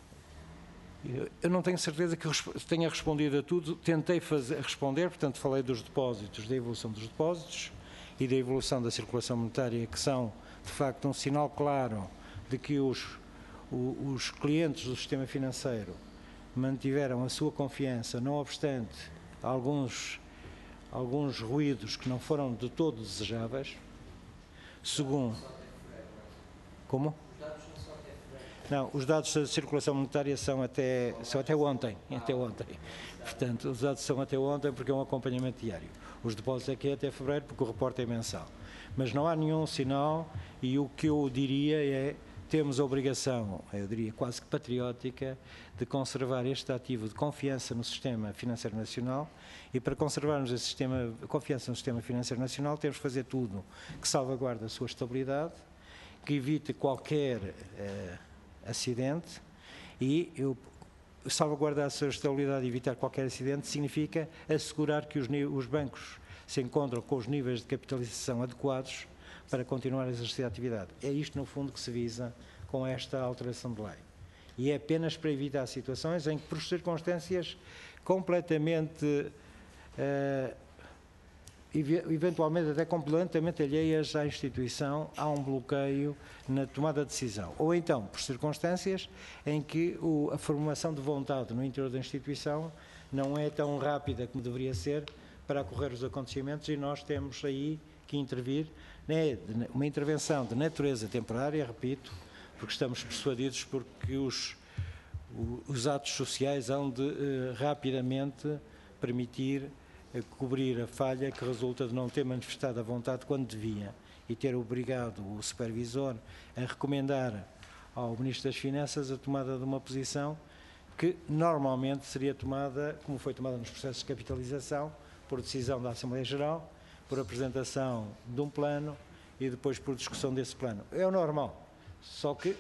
Eu não tenho certeza que tenha respondido a tudo, tentei fazer, responder, portanto falei dos depósitos, da evolução dos depósitos e da evolução da circulação monetária, que são de facto um sinal claro de que os, os clientes do sistema financeiro mantiveram a sua confiança, não obstante alguns, alguns ruídos que não foram de todo desejáveis. Segundo, como? Não, os dados da circulação monetária são até, são até ontem, até ontem. Portanto, os dados são até ontem porque é um acompanhamento diário. Os depósitos aqui é até fevereiro porque o reporte é mensal. Mas não há nenhum sinal, e o que eu diria é, temos a obrigação, eu diria quase que patriótica, de conservar este ativo de confiança no sistema financeiro nacional, e para conservarmos esse sistema, a confiança no sistema financeiro nacional, temos que fazer tudo que salvaguarde a sua estabilidade, que evite qualquer eh, acidente, e eu, salvaguardar a sua estabilidade e evitar qualquer acidente significa assegurar que os, os bancos se encontram com os níveis de capitalização adequados para continuar a exercer a atividade. É isto, no fundo, que se visa com esta alteração de lei. E é apenas para evitar situações em que, por circunstâncias completamente, uh, eventualmente até completamente alheias à instituição, há um bloqueio na tomada de decisão. Ou então, por circunstâncias em que o, a formação de vontade no interior da instituição não é tão rápida como deveria ser para ocorrer os acontecimentos e nós temos aí que intervir. É uma intervenção de natureza temporária, repito, porque estamos persuadidos porque os, os atos sociais hão de eh, rapidamente permitir cobrir a falha que resulta de não ter manifestado a vontade quando devia e ter obrigado o supervisor a recomendar ao Ministro das Finanças a tomada de uma posição que normalmente seria tomada, como foi tomada nos processos de capitalização, por decisão da Assembleia Geral, por apresentação de um plano e depois por discussão desse plano. É o normal, só que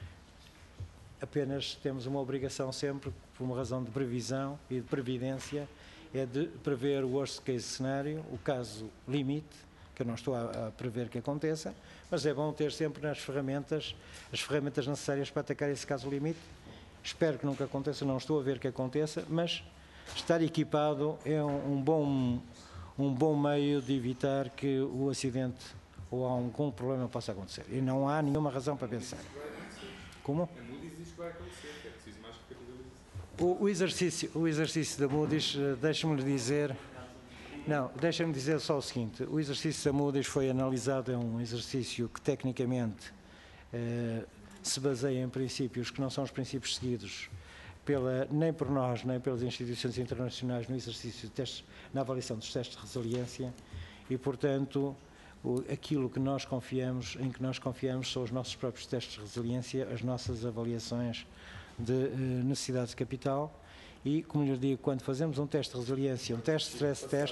apenas temos uma obrigação sempre, por uma razão de previsão e de previdência, é de prever o worst case cenário, o caso limite, que eu não estou a, a prever que aconteça, mas é bom ter sempre nas ferramentas, as ferramentas necessárias para atacar esse caso limite. Espero que nunca aconteça, não estou a ver que aconteça, mas estar equipado é um, um, bom, um bom meio de evitar que o acidente ou algum problema possa acontecer. E não há nenhuma razão para pensar. Como? A Moody's diz que vai acontecer, que é preciso mais capitalização. O, o, exercício, o exercício da Moody's, deixa-me dizer, não, deixa-me dizer só o seguinte, o exercício da Moody's foi analisado, é um exercício que tecnicamente eh, se baseia em princípios que não são os princípios seguidos pela, nem por nós, nem pelas instituições internacionais no exercício de testes, na avaliação dos testes de resiliência e, portanto, o, aquilo que nós confiamos, em que nós confiamos são os nossos próprios testes de resiliência, as nossas avaliações de uh, necessidade de capital e, como lhe digo, quando fazemos um teste de resiliência, um teste de stress test,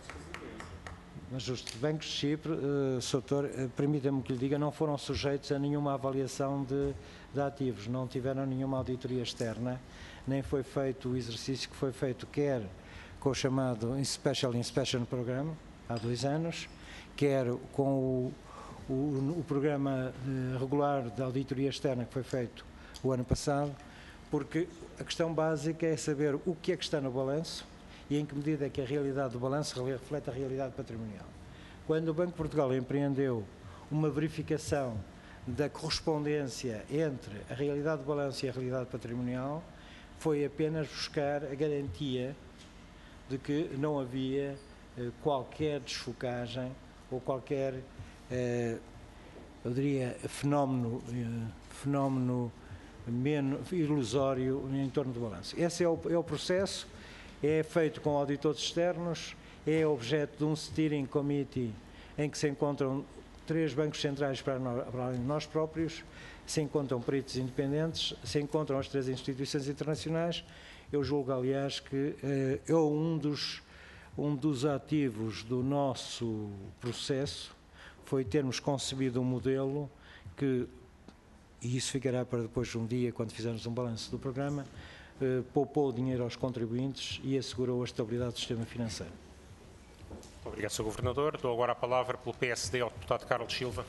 mas justo, bancos de Chipre, uh, Soutor, uh, permita-me que lhe diga, não foram sujeitos a nenhuma avaliação de, de ativos, não tiveram nenhuma auditoria externa, nem foi feito o exercício que foi feito quer com o chamado Special Inspection Program, há dois anos, quer com o, o, o programa uh, regular de auditoria externa que foi feito o ano passado, porque a questão básica é saber o que é que está no balanço e em que medida é que a realidade do balanço reflete a realidade patrimonial. Quando o Banco de Portugal empreendeu uma verificação da correspondência entre a realidade do balanço e a realidade patrimonial, foi apenas buscar a garantia de que não havia eh, qualquer desfocagem ou qualquer, eh, eu diria, fenómeno, eh, fenómeno menos ilusório em torno do balanço. Esse é o, é o processo, é feito com auditores externos, é objeto de um steering committee em que se encontram três bancos centrais para, nós, para além de nós próprios, se encontram peritos independentes, se encontram as três instituições internacionais. Eu julgo, aliás, que eh, é um dos, um dos ativos do nosso processo foi termos concebido um modelo que, e isso ficará para depois um dia, quando fizermos um balanço do programa, eh, poupou dinheiro aos contribuintes e assegurou a estabilidade do sistema financeiro. Muito obrigado, senhor Governador. Dou agora a palavra pelo P S D ao deputado Carlos Silva.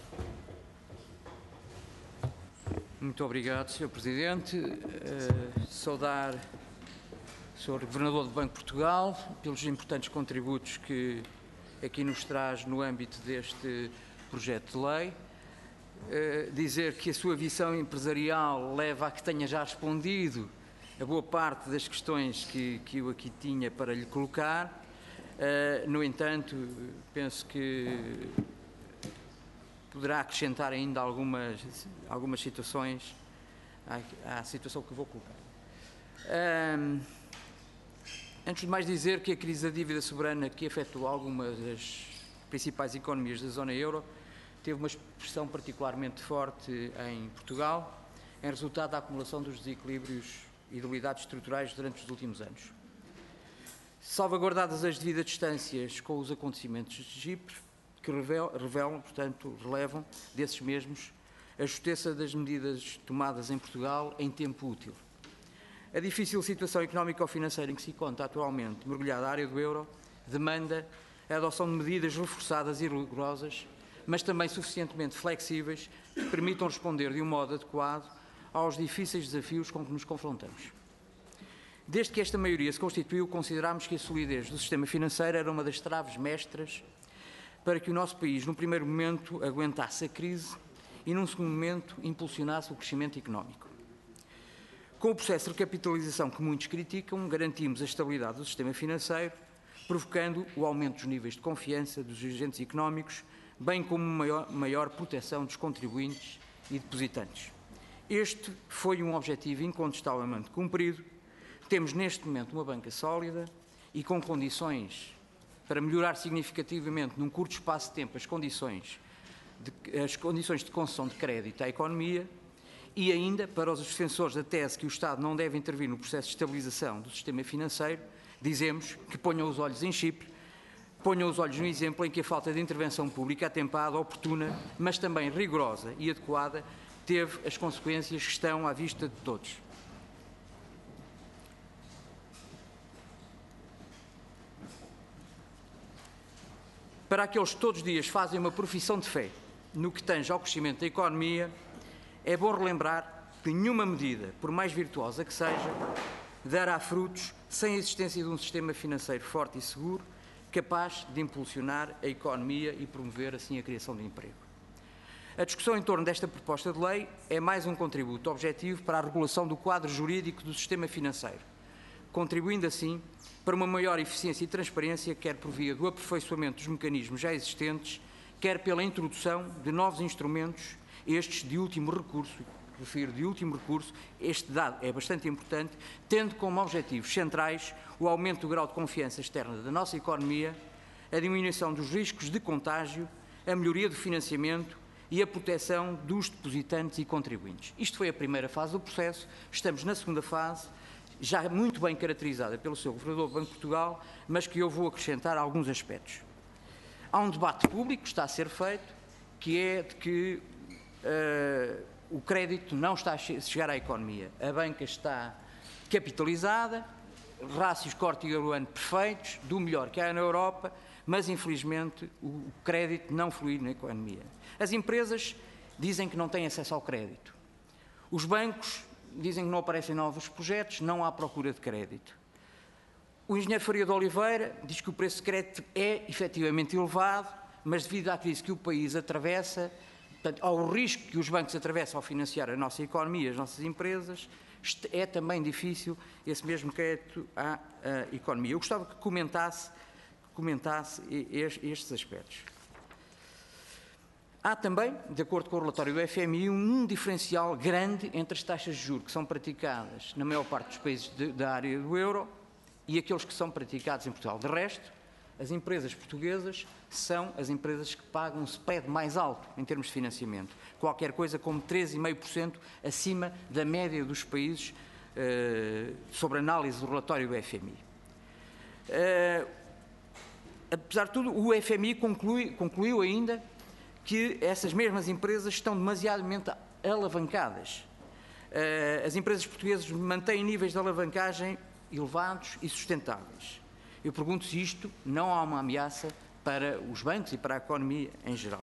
Muito obrigado, senhor Presidente. Uh, saudar o senhor Governador do Banco de Portugal pelos importantes contributos que aqui nos traz no âmbito deste projeto de lei. Uh, dizer que a sua visão empresarial leva a que tenha já respondido a boa parte das questões que, que eu aqui tinha para lhe colocar. Uh, no entanto, penso que poderá acrescentar ainda algumas, algumas situações à, à situação que vou colocar. Um, antes de mais dizer que a crise da dívida soberana que afetou algumas das principais economias da zona euro teve uma expressão particularmente forte em Portugal, em resultado da acumulação dos desequilíbrios e debilidades estruturais durante os últimos anos. Salvaguardadas as devidas distâncias com os acontecimentos de Chipre, que revelam, revelam, portanto, relevam desses mesmos a justeza das medidas tomadas em Portugal em tempo útil. A difícil situação económico-financeira em que se encontra atualmente mergulhada a área do euro demanda a adoção de medidas reforçadas e rigorosas, mas também suficientemente flexíveis que permitam responder de um modo adequado aos difíceis desafios com que nos confrontamos. Desde que esta maioria se constituiu, considerámos que a solidez do sistema financeiro era uma das traves mestras para que o nosso país, no primeiro momento, aguentasse a crise e, num segundo momento, impulsionasse o crescimento económico. Com o processo de recapitalização que muitos criticam, garantimos a estabilidade do sistema financeiro, provocando o aumento dos níveis de confiança dos agentes económicos, bem como maior, maior proteção dos contribuintes e depositantes. Este foi um objetivo incontestavelmente cumprido. Temos neste momento uma banca sólida e com condições para melhorar significativamente num curto espaço de tempo as condições de, as condições de concessão de crédito à economia e ainda para os defensores da tese que o Estado não deve intervir no processo de estabilização do sistema financeiro, dizemos que ponham os olhos em Chipre, ponham os olhos no exemplo em que a falta de intervenção pública atempada, oportuna, mas também rigorosa e adequada, teve as consequências que estão à vista de todos. Para aqueles que todos os dias fazem uma profissão de fé no que tange ao crescimento da economia, é bom relembrar que nenhuma medida, por mais virtuosa que seja, dará frutos sem a existência de um sistema financeiro forte e seguro, capaz de impulsionar a economia e promover assim a criação de emprego. A discussão em torno desta proposta de lei é mais um contributo objetivo para a regulação do quadro jurídico do sistema financeiro, contribuindo assim para uma maior eficiência e transparência, quer por via do aperfeiçoamento dos mecanismos já existentes, quer pela introdução de novos instrumentos, estes de último recurso, refiro de último recurso, este dado é bastante importante, tendo como objetivos centrais o aumento do grau de confiança externa da nossa economia, a diminuição dos riscos de contágio, a melhoria do financiamento e a proteção dos depositantes e contribuintes. Isto foi a primeira fase do processo, estamos na segunda fase, já muito bem caracterizada pelo seu Governador do Banco de Portugal, mas que eu vou acrescentar alguns aspectos. Há um debate público que está a ser feito, que é de que uh, o crédito não está a chegar à economia. A banca está capitalizada, rácios corte e ano perfeitos, do melhor que há na Europa, mas infelizmente o crédito não flui na economia. As empresas dizem que não têm acesso ao crédito. Os bancos dizem que não aparecem novos projetos, não há procura de crédito. O engenheiro Faria de Oliveira diz que o preço de crédito é efetivamente elevado, mas devido à crise que o país atravessa, portanto, ao risco que os bancos atravessam ao financiar a nossa economia, as nossas empresas, é também difícil esse mesmo crédito à, à economia. Eu gostava que comentasse, que comentasse estes aspectos. Há também, de acordo com o relatório do F M I, um diferencial grande entre as taxas de juros que são praticadas na maior parte dos países de, da área do euro e aqueles que são praticados em Portugal. De resto, as empresas portuguesas são as empresas que pagam um spread mais alto em termos de financiamento, qualquer coisa como treze vírgula cinco por cento acima da média dos países uh, sobre análise do relatório do F M I. Uh, apesar de tudo, o F M I conclui, concluiu ainda que essas mesmas empresas estão demasiadamente alavancadas. Uh, as empresas portuguesas mantêm níveis de alavancagem elevados e sustentáveis. Eu pergunto se isto não há uma ameaça para os bancos e para a economia em geral.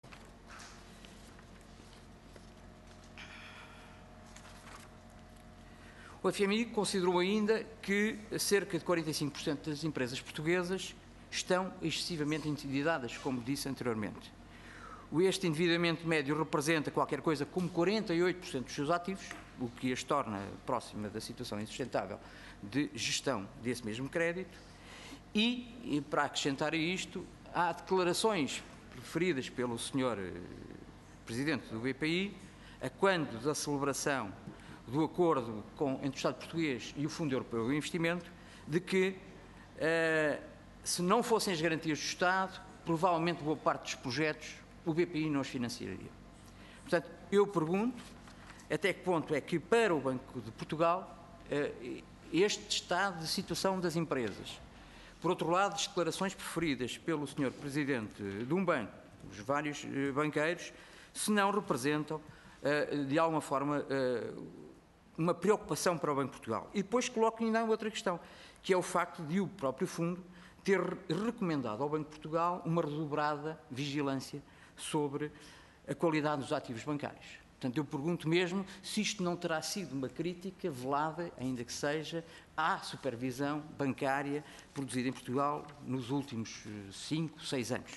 O F M I considerou ainda que cerca de quarenta e cinco por cento das empresas portuguesas estão excessivamente endividadas, como disse anteriormente. Este endividamento médio representa qualquer coisa como quarenta e oito por cento dos seus ativos, o que as torna próxima da situação insustentável de gestão desse mesmo crédito. E, e para acrescentar a isto, há declarações preferidas pelo senhor Presidente do B P I, a quando da celebração do acordo com, entre o Estado português e o Fundo Europeu de Investimento, de que, uh, se não fossem as garantias do Estado, provavelmente boa parte dos projetos o B P I não os financiaria. Portanto, eu pergunto até que ponto é que para o Banco de Portugal este estado de situação das empresas, por outro lado, as declarações preferidas pelo senhor Presidente de um banco, os vários banqueiros, se não representam de alguma forma uma preocupação para o Banco de Portugal. E depois coloco ainda outra questão, que é o facto de o próprio fundo ter recomendado ao Banco de Portugal uma redobrada vigilância sobre a qualidade dos ativos bancários. Portanto, eu pergunto mesmo se isto não terá sido uma crítica velada, ainda que seja, à supervisão bancária produzida em Portugal nos últimos cinco, seis anos.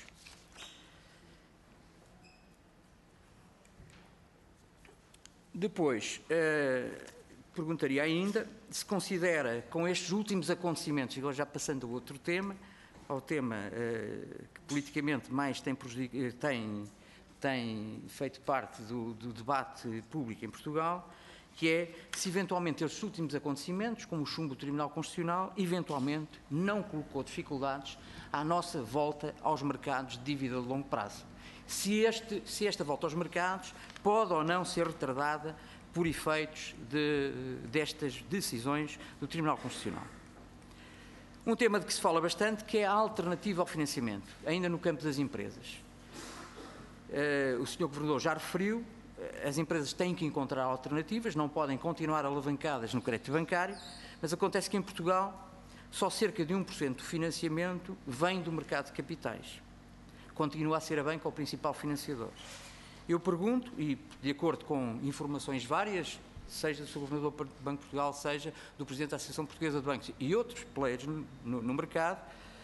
Depois, eh, perguntaria ainda se considera, com estes últimos acontecimentos, agora já passando ao outro tema, ao tema eh, que politicamente mais tem, tem, tem feito parte do, do debate público em Portugal, que é se eventualmente estes últimos acontecimentos, como o chumbo do Tribunal Constitucional, eventualmente não colocou dificuldades à nossa volta aos mercados de dívida de longo prazo. Se, este, se esta volta aos mercados pode ou não ser retardada por efeitos de, destas decisões do Tribunal Constitucional. Um tema de que se fala bastante, que é a alternativa ao financiamento, ainda no campo das empresas. Uh, o senhor Governador já referiu, as empresas têm que encontrar alternativas, não podem continuar alavancadas no crédito bancário, mas acontece que em Portugal só cerca de um por cento do financiamento vem do mercado de capitais. Continua a ser a banca o principal financiador. Eu pergunto, e de acordo com informações várias, seja do senhor Governador do Banco de Portugal, seja do Presidente da Associação Portuguesa de Bancos e outros players no, no, no mercado,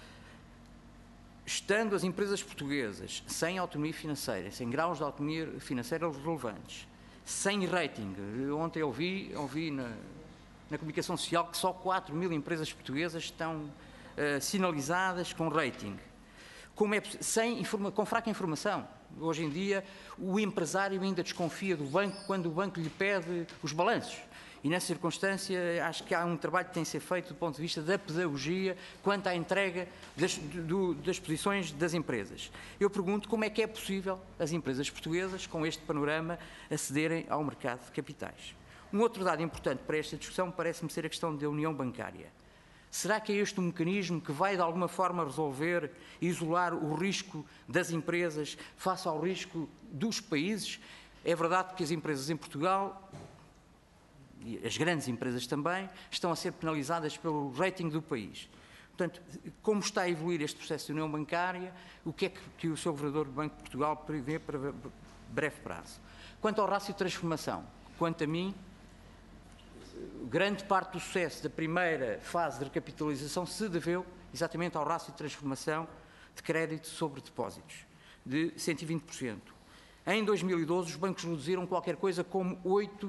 estando as empresas portuguesas sem autonomia financeira, sem graus de autonomia financeira relevantes, sem rating, ontem eu vi, eu vi na, na comunicação social que só quatro mil empresas portuguesas estão uh, sinalizadas com rating. Como é, sem, com fraca informação. Hoje em dia, o empresário ainda desconfia do banco quando o banco lhe pede os balanços. E, nessa circunstância, acho que há um trabalho que tem de ser feito do ponto de vista da pedagogia quanto à entrega das, do, das posições das empresas. Eu pergunto como é que é possível as empresas portuguesas, com este panorama, acederem ao mercado de capitais. Um outro dado importante para esta discussão parece-me ser a questão da união bancária. Será que é este um mecanismo que vai, de alguma forma, resolver e isolar o risco das empresas face ao risco dos países? É verdade que as empresas em Portugal, e as grandes empresas também, estão a ser penalizadas pelo rating do país. Portanto, como está a evoluir este processo de união bancária, o que é que, que o senhor Governador do Banco de Portugal prevê para breve prazo? Quanto ao rácio de transformação, quanto a mim, grande parte do sucesso da primeira fase de recapitalização se deveu exatamente ao rácio de transformação de crédito sobre depósitos, de cento e vinte por cento. Em dois mil e doze, os bancos reduziram qualquer coisa como oito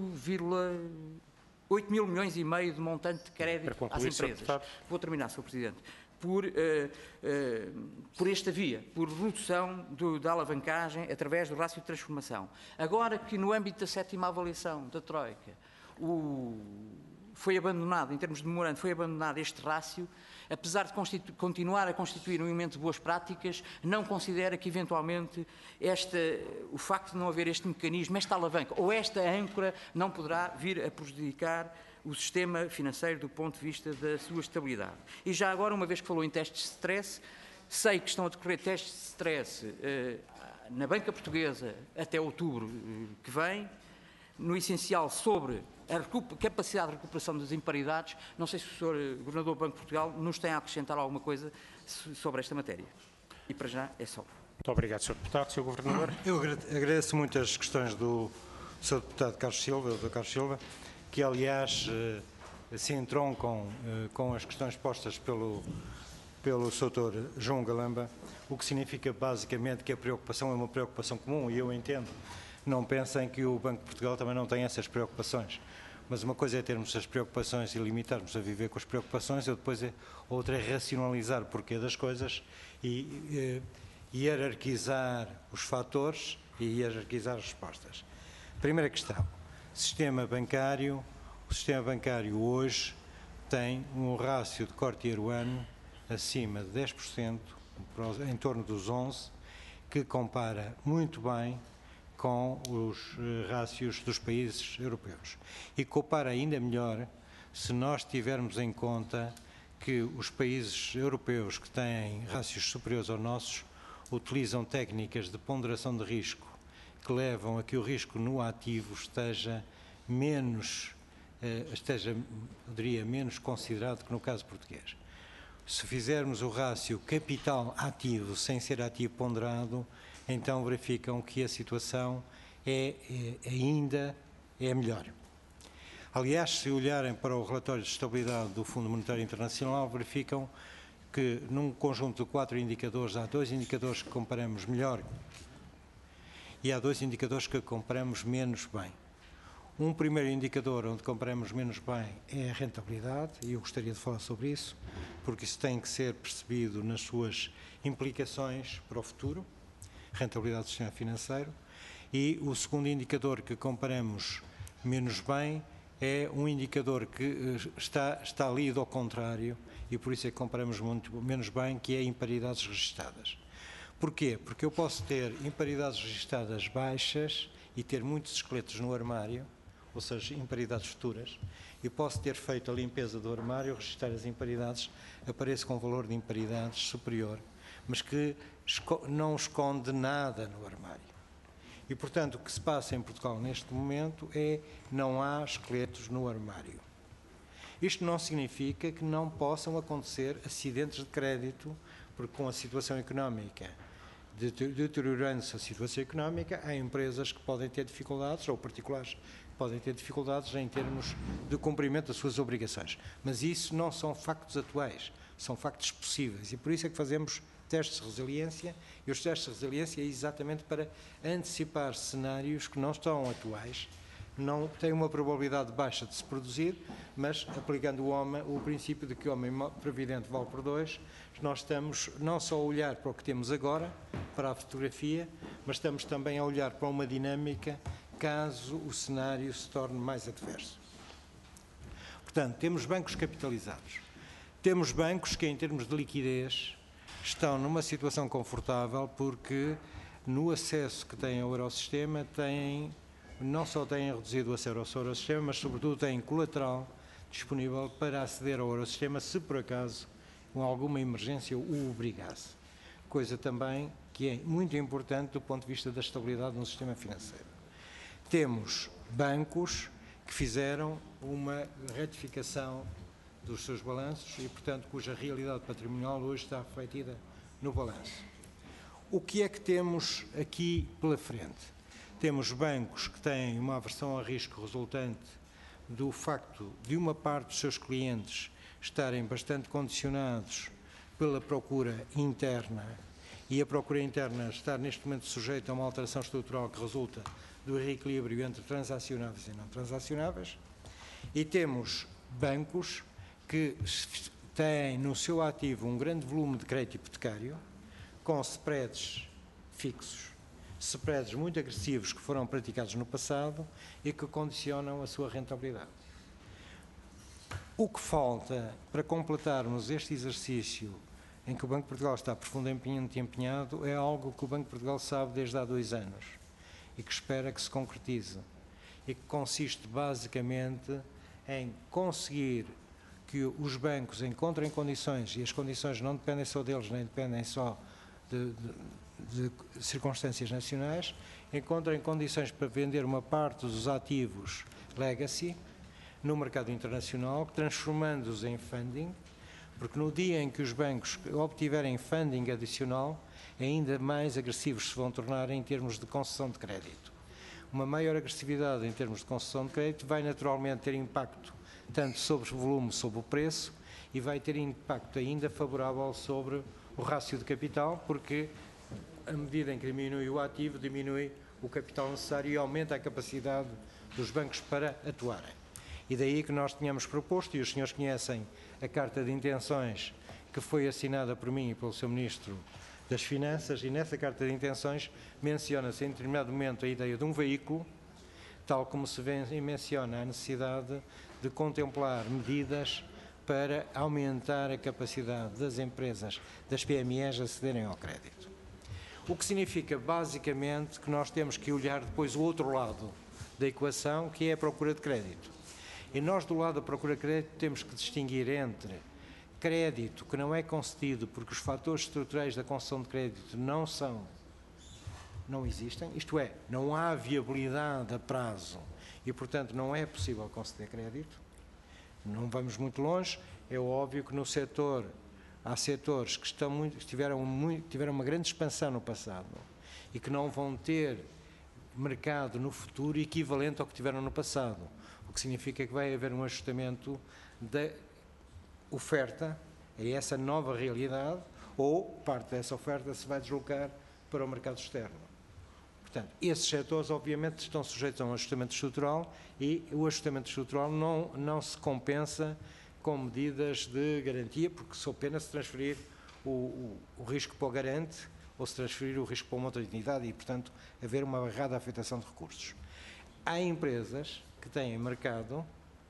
mil milhões e meio de montante de crédito às empresas. Vou terminar, senhor Presidente. Por, uh, uh, por esta via, por redução do, da alavancagem através do rácio de transformação. Agora que no âmbito da sétima avaliação da Troika, O, foi abandonado, em termos de memorando, foi abandonado este rácio, apesar de continuar a constituir um elemento de boas práticas, não considera que, eventualmente, esta, o facto de não haver este mecanismo, esta alavanca ou esta âncora, não poderá vir a prejudicar o sistema financeiro do ponto de vista da sua estabilidade. E já agora, uma vez que falou em testes de stress, sei que estão a decorrer testes de stress eh, na banca portuguesa até outubro eh, que vem, no essencial sobre a capacidade de recuperação das imparidades. Não sei se o senhor Governador do Banco de Portugal nos tem a acrescentar alguma coisa sobre esta matéria. E para já é só. Muito obrigado, senhor Deputado. senhor Governador. Eu agradeço muito as questões do senhor Deputado Carlos Silva, do Carlos Silva, que aliás se entroncam com as questões postas pelo, pelo doutor João Galamba, o que significa basicamente que a preocupação é uma preocupação comum, e eu entendo. Não pensem que o Banco de Portugal também não tem essas preocupações. Mas uma coisa é termos as preocupações e limitarmos a viver com as preocupações, e depois é, outra é racionalizar o porquê das coisas e, e hierarquizar os fatores e hierarquizar as respostas. Primeira questão, sistema bancário. O sistema bancário hoje tem um rácio de corte ano acima de dez por cento, em torno dos onze por cento, que compara muito bem com os rácios dos países europeus. E compara ainda melhor se nós tivermos em conta que os países europeus que têm rácios superiores aos nossos utilizam técnicas de ponderação de risco que levam a que o risco no ativo esteja menos, esteja, eu diria, menos considerado que no caso português. Se fizermos o rácio capital ativo sem ser ativo ponderado, então verificam que a situação é, é ainda é melhor. Aliás, se olharem para o relatório de estabilidade do Fundo Monetário Internacional, verificam que num conjunto de quatro indicadores, há dois indicadores que comparamos melhor e há dois indicadores que comparamos menos bem. Um primeiro indicador onde comparamos menos bem é a rentabilidade, e eu gostaria de falar sobre isso, porque isso tem que ser percebido nas suas implicações para o futuro, rentabilidade do sistema financeiro. E o segundo indicador que comparamos menos bem é um indicador que está, está lido ao contrário, e por isso é que comparamos muito menos bem, que é imparidades registadas. Porquê? Porque eu posso ter imparidades registadas baixas e ter muitos esqueletos no armário, ou seja, imparidades futuras, e posso ter feito a limpeza do armário, registrar as imparidades, apareço com um valor de imparidades superior, mas que não esconde nada no armário. E, portanto, o que se passa em Portugal neste momento é não há esqueletos no armário. Isto não significa que não possam acontecer acidentes de crédito, porque com a situação económica, deteriorando-se a situação económica, há empresas que podem ter dificuldades, ou particulares que podem ter dificuldades em termos de cumprimento das suas obrigações. Mas isso não são factos atuais, são factos possíveis, e por isso é que fazemos testes de resiliência, e os testes de resiliência é exatamente para antecipar cenários que não estão atuais, não têm uma probabilidade baixa de se produzir, mas aplicando o, homem, o princípio de que o homem previdente vale por dois, nós estamos não só a olhar para o que temos agora, para a fotografia, mas estamos também a olhar para uma dinâmica caso o cenário se torne mais adverso. Portanto, temos bancos capitalizados, temos bancos que em termos de liquidez estão numa situação confortável porque no acesso que têm ao Eurosistema têm, não só têm reduzido o acesso ao Eurosistema, mas sobretudo têm colateral disponível para aceder ao Eurosistema se por acaso com alguma emergência o obrigasse. Coisa também que é muito importante do ponto de vista da estabilidade no sistema financeiro. Temos bancos que fizeram uma retificação dos seus balanços e, portanto, cuja realidade patrimonial hoje está refletida no balanço. O que é que temos aqui pela frente? Temos bancos que têm uma aversão a risco resultante do facto de uma parte dos seus clientes estarem bastante condicionados pela procura interna e a procura interna estar neste momento sujeita a uma alteração estrutural que resulta do reequilíbrio entre transacionáveis e não transacionáveis, e temos bancos que têm no seu ativo um grande volume de crédito hipotecário, com spreads fixos, spreads muito agressivos que foram praticados no passado e que condicionam a sua rentabilidade. O que falta para completarmos este exercício em que o Banco de Portugal está profundamente empenhado é algo que o Banco de Portugal sabe desde há dois anos e que espera que se concretize, e que consiste basicamente em conseguir que os bancos encontrem condições, e as condições não dependem só deles, nem dependem só de, de, de circunstâncias nacionais, encontrem condições para vender uma parte dos ativos legacy no mercado internacional, transformando-os em funding, porque no dia em que os bancos obtiverem funding adicional, ainda mais agressivos se vão tornar em termos de concessão de crédito. Uma maior agressividade em termos de concessão de crédito vai naturalmente ter impacto tanto sobre o volume, sobre o preço, e vai ter impacto ainda favorável sobre o rácio de capital, porque à medida em que diminui o ativo, diminui o capital necessário e aumenta a capacidade dos bancos para atuarem. E daí que nós tínhamos proposto, e os senhores conhecem a carta de intenções que foi assinada por mim e pelo seu Ministro das Finanças, e nessa carta de intenções menciona-se em determinado momento a ideia de um veículo, tal como se menciona a necessidade de contemplar medidas para aumentar a capacidade das empresas, das P M Es, a acederem ao crédito. O que significa, basicamente, que nós temos que olhar depois o outro lado da equação, que é a procura de crédito. E nós, do lado da procura de crédito, temos que distinguir entre crédito que não é concedido porque os fatores estruturais da concessão de crédito não são, não existem, isto é, não há viabilidade a prazo e, portanto, não é possível conceder crédito. Não vamos muito longe, é óbvio que no setor, há setores que, estão muito, que tiveram, muito, tiveram uma grande expansão no passado e que não vão ter mercado no futuro equivalente ao que tiveram no passado, o que significa que vai haver um ajustamento da oferta a essa nova realidade, ou parte dessa oferta se vai deslocar para o mercado externo. Portanto, esses setores obviamente estão sujeitos a um ajustamento estrutural e o ajustamento estrutural não, não se compensa com medidas de garantia, porque só apenas se transferir o, o, o risco para o garante ou se transferir o risco para uma outra entidade e, portanto, haver uma errada afetação de recursos. Há empresas que têm mercado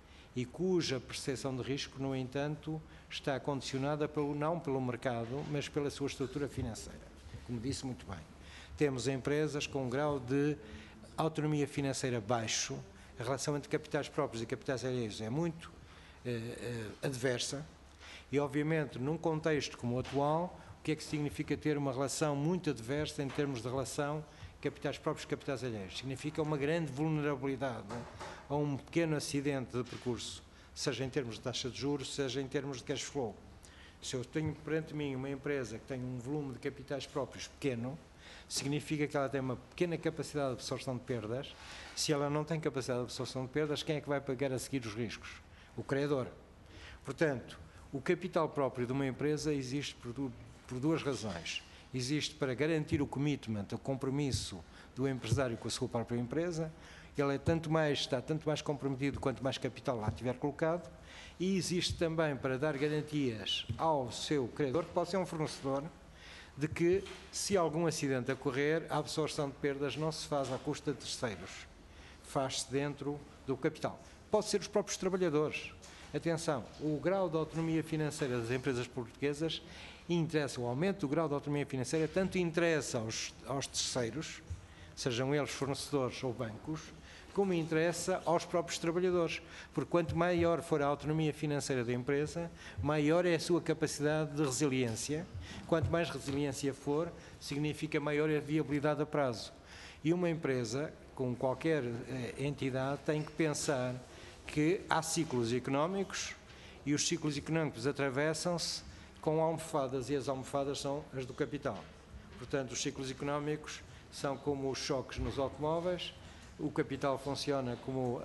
e cuja percepção de risco, no entanto, está condicionada pelo, não pelo mercado, mas pela sua estrutura financeira. Como disse muito bem, temos empresas com um grau de autonomia financeira baixo, a relação entre capitais próprios e capitais alheios é muito eh, eh, adversa e, obviamente, num contexto como o atual, o que é que significa ter uma relação muito adversa em termos de relação capitais próprios e capitais alheios? Significa uma grande vulnerabilidade a um pequeno acidente de percurso, seja em termos de taxa de juros, seja em termos de cash flow. Se eu tenho perante mim uma empresa que tem um volume de capitais próprios pequeno, significa que ela tem uma pequena capacidade de absorção de perdas. Se ela não tem capacidade de absorção de perdas, quem é que vai pagar a seguir os riscos? O credor. Portanto, o capital próprio de uma empresa existe por, por duas razões. Existe para garantir o commitment, o compromisso do empresário com a sua própria empresa. Ele é tanto mais, está tanto mais comprometido quanto mais capital lá tiver colocado. E existe também para dar garantias ao seu credor, que pode ser um fornecedor, de que, se algum acidente ocorrer, a absorção de perdas não se faz à custa de terceiros, faz-se dentro do capital. Pode ser os próprios trabalhadores. Atenção, o grau de autonomia financeira das empresas portuguesas interessa, o aumento do grau de autonomia financeira tanto interessa aos, aos terceiros, sejam eles fornecedores ou bancos, como interessa aos próprios trabalhadores, porque quanto maior for a autonomia financeira da empresa, maior é a sua capacidade de resiliência. Quanto mais resiliência for, significa maior a viabilidade a prazo. E uma empresa, com qualquer eh, entidade, tem que pensar que há ciclos económicos e os ciclos económicos atravessam-se com almofadas e as almofadas são as do capital. Portanto, os ciclos económicos são como os choques nos automóveis, o capital funciona como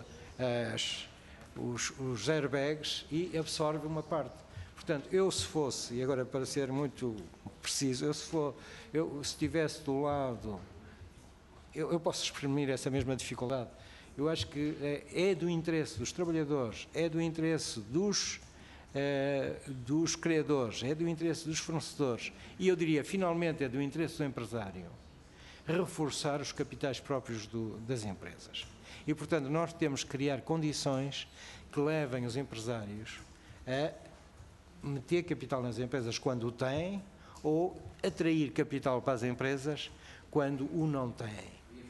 as, os, os airbags e absorve uma parte. Portanto, eu se fosse, e agora para ser muito preciso, eu se, for, eu, se estivesse do lado, eu, eu posso exprimir essa mesma dificuldade. Eu acho que é, é do interesse dos trabalhadores, é do interesse dos, eh, dos criadores, é do interesse dos fornecedores e eu diria, finalmente, é do interesse do empresário reforçar os capitais próprios do, das empresas. E, portanto, nós temos que criar condições que levem os empresários a meter capital nas empresas quando o têm ou atrair capital para as empresas quando o não têm.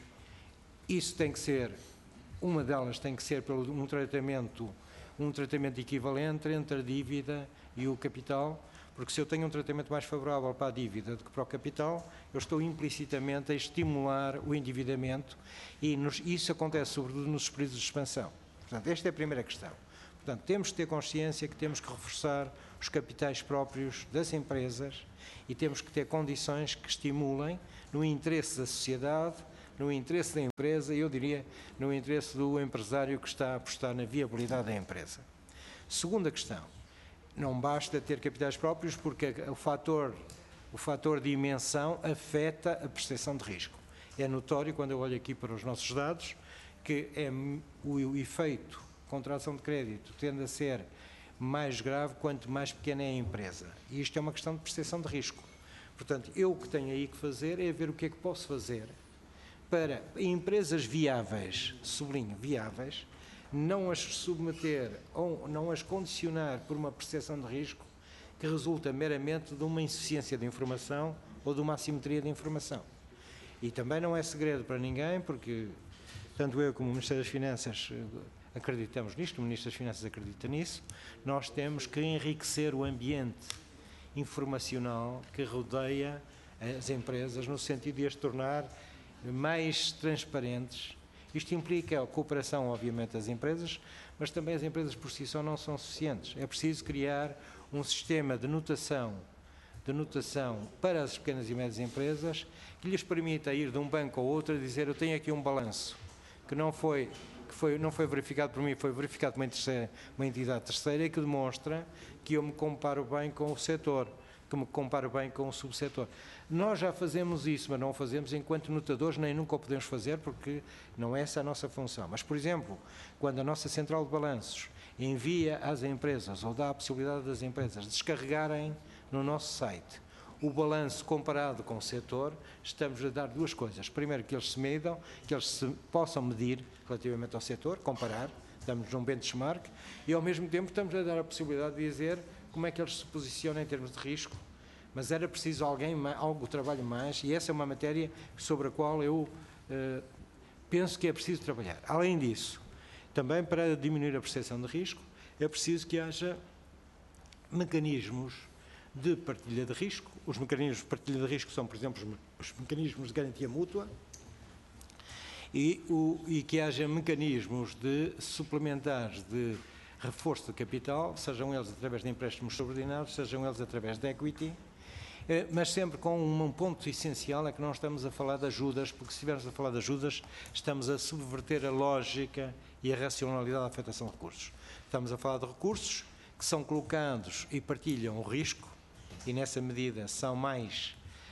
Isso tem que ser, uma delas tem que ser pelo um tratamento, um tratamento equivalente entre a dívida e o capital, porque se eu tenho um tratamento mais favorável para a dívida do que para o capital, eu estou implicitamente a estimular o endividamento e nos, isso acontece sobretudo nos períodos de expansão. Portanto, esta é a primeira questão. Portanto, temos que ter consciência que temos que reforçar os capitais próprios das empresas e temos que ter condições que estimulem no interesse da sociedade, no interesse da empresa e eu diria no interesse do empresário que está a apostar na viabilidade da empresa. Segunda questão. Não basta ter capitais próprios porque o fator, o fator de dimensão afeta a percepção de risco. É notório, quando eu olho aqui para os nossos dados, que é o, o efeito contração de crédito tende a ser mais grave quanto mais pequena é a empresa. E isto é uma questão de percepção de risco. Portanto, eu o que tenho aí que fazer é ver o que é que posso fazer para empresas viáveis, sublinho, viáveis, não as submeter ou não as condicionar por uma percepção de risco que resulta meramente de uma insuficiência de informação ou de uma assimetria de informação. E também não é segredo para ninguém, porque tanto eu como o Ministério das Finanças acreditamos nisto, o Ministro das Finanças acredita nisso, nós temos que enriquecer o ambiente informacional que rodeia as empresas no sentido de as tornar mais transparentes. Isto implica a cooperação, obviamente, das empresas, mas também as empresas por si só não são suficientes. É preciso criar um sistema de notação de notação para as pequenas e médias empresas que lhes permita ir de um banco ao outro e dizer: eu tenho aqui um balanço que não foi, que foi, não foi verificado por mim, foi verificado por uma, terceira, uma entidade terceira e que demonstra que eu me comparo bem com o setor, que me comparo bem com o subsetor. Nós já fazemos isso, mas não o fazemos enquanto notadores, nem nunca o podemos fazer, porque não é essa a nossa função. Mas, por exemplo, quando a nossa central de balanços envia às empresas, ou dá a possibilidade das empresas descarregarem no nosso site o balanço comparado com o setor, estamos a dar duas coisas. Primeiro, que eles se medam, que eles se possam medir relativamente ao setor, comparar, estamos num benchmark, e ao mesmo tempo estamos a dar a possibilidade de dizer como é que eles se posicionam em termos de risco. Mas era preciso alguém, algo trabalho mais, e essa é uma matéria sobre a qual eu eh, penso que é preciso trabalhar. Além disso, também para diminuir a percepção de risco, é preciso que haja mecanismos de partilha de risco. Os mecanismos de partilha de risco são, por exemplo, os mecanismos de garantia mútua, e, o, e que haja mecanismos de suplementares de reforço de capital, sejam eles através de empréstimos subordinados, sejam eles através de equity, mas sempre com um ponto essencial, é que não estamos a falar de ajudas, porque se estivermos a falar de ajudas, estamos a subverter a lógica e a racionalidade da afetação de recursos. Estamos a falar de recursos que são colocados e partilham o risco, e nessa medida são mais,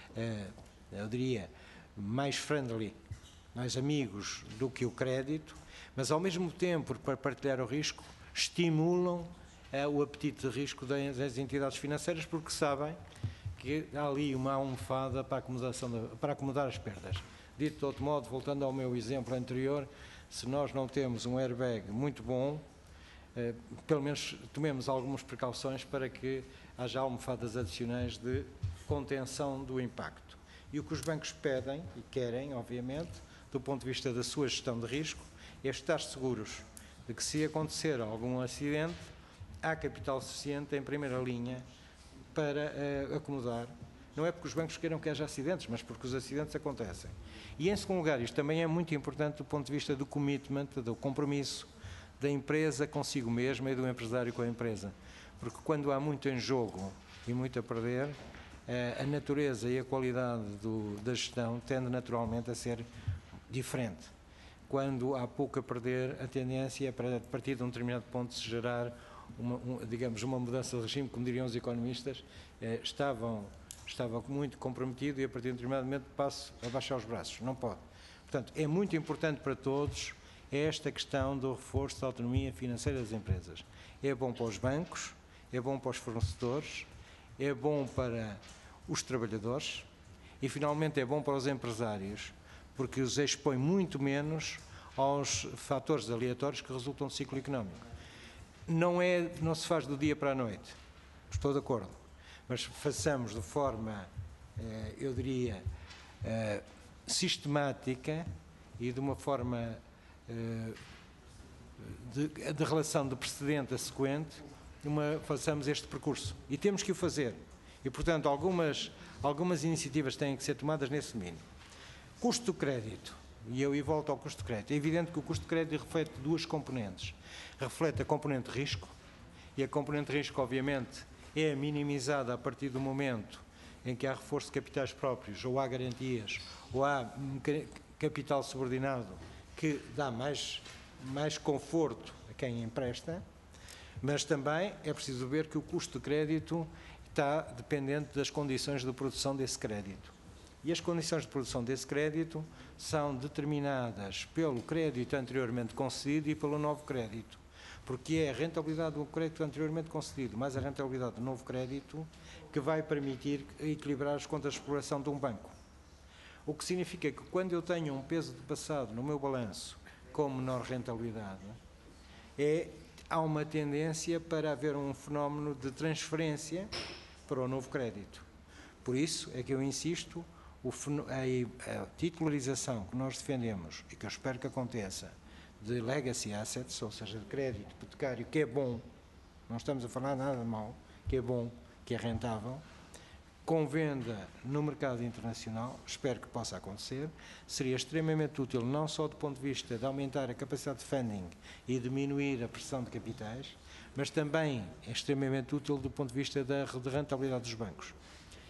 eu diria, mais friendly, mais amigos do que o crédito, mas ao mesmo tempo, para partilhar o risco, estimulam o apetite de risco das entidades financeiras, porque sabem que há ali uma almofada para, acomodação de, para acomodar as perdas. Dito de outro modo, voltando ao meu exemplo anterior, se nós não temos um airbag muito bom, eh, pelo menos tomemos algumas precauções para que haja almofadas adicionais de contenção do impacto. E o que os bancos pedem e querem, obviamente, do ponto de vista da sua gestão de risco, é estar seguros de que, se acontecer algum acidente, há capital suficiente em primeira linha para uh, acomodar. Não é porque os bancos queiram que haja acidentes, mas porque os acidentes acontecem. E, em segundo lugar, isto também é muito importante do ponto de vista do commitment, do compromisso da empresa consigo mesma e do empresário com a empresa. Porque quando há muito em jogo e muito a perder, uh, a natureza e a qualidade do, da gestão tende naturalmente a ser diferente. Quando há pouco a perder, a tendência é para, a partir de um determinado ponto, se gerar Uma, um, digamos, uma mudança de regime, como diriam os economistas, eh, estavam, estava muito comprometido e a partir de um determinado momento passo a baixar os braços. Não pode. Portanto, é muito importante para todos esta questão do reforço da autonomia financeira das empresas. É bom para os bancos, é bom para os fornecedores, é bom para os trabalhadores e, finalmente, é bom para os empresários, porque os expõe muito menos aos fatores aleatórios que resultam do ciclo económico. Não, é, não se faz do dia para a noite, estou de acordo, mas façamos de forma, eh, eu diria, eh, sistemática e de uma forma eh, de, de relação de precedente a sequente, uma, façamos este percurso. E temos que o fazer. E, portanto, algumas, algumas iniciativas têm que ser tomadas nesse domínio. Custo do crédito. E eu e volto ao custo de crédito. É evidente que o custo de crédito reflete duas componentes. Reflete a componente de risco, e a componente de risco, obviamente, é minimizada a partir do momento em que há reforço de capitais próprios, ou há garantias, ou há capital subordinado que dá mais, mais conforto a quem empresta, mas também é preciso ver que o custo de crédito está dependente das condições de produção desse crédito. E as condições de produção desse crédito são determinadas pelo crédito anteriormente concedido e pelo novo crédito, porque é a rentabilidade do crédito anteriormente concedido mais a rentabilidade do novo crédito que vai permitir equilibrar as contas de exploração de um banco. O que significa que, quando eu tenho um peso de passado no meu balanço com menor rentabilidade, é, há uma tendência para haver um fenómeno de transferência para o novo crédito. Por isso é que eu insisto, o, a, a titularização que nós defendemos e que eu espero que aconteça de legacy assets, ou seja, de crédito hipotecário, que é bom, não estamos a falar nada de mal, que é bom, que é rentável, com venda no mercado internacional, espero que possa acontecer, seria extremamente útil não só do ponto de vista de aumentar a capacidade de funding e diminuir a pressão de capitais, mas também é extremamente útil do ponto de vista da de rentabilidade dos bancos.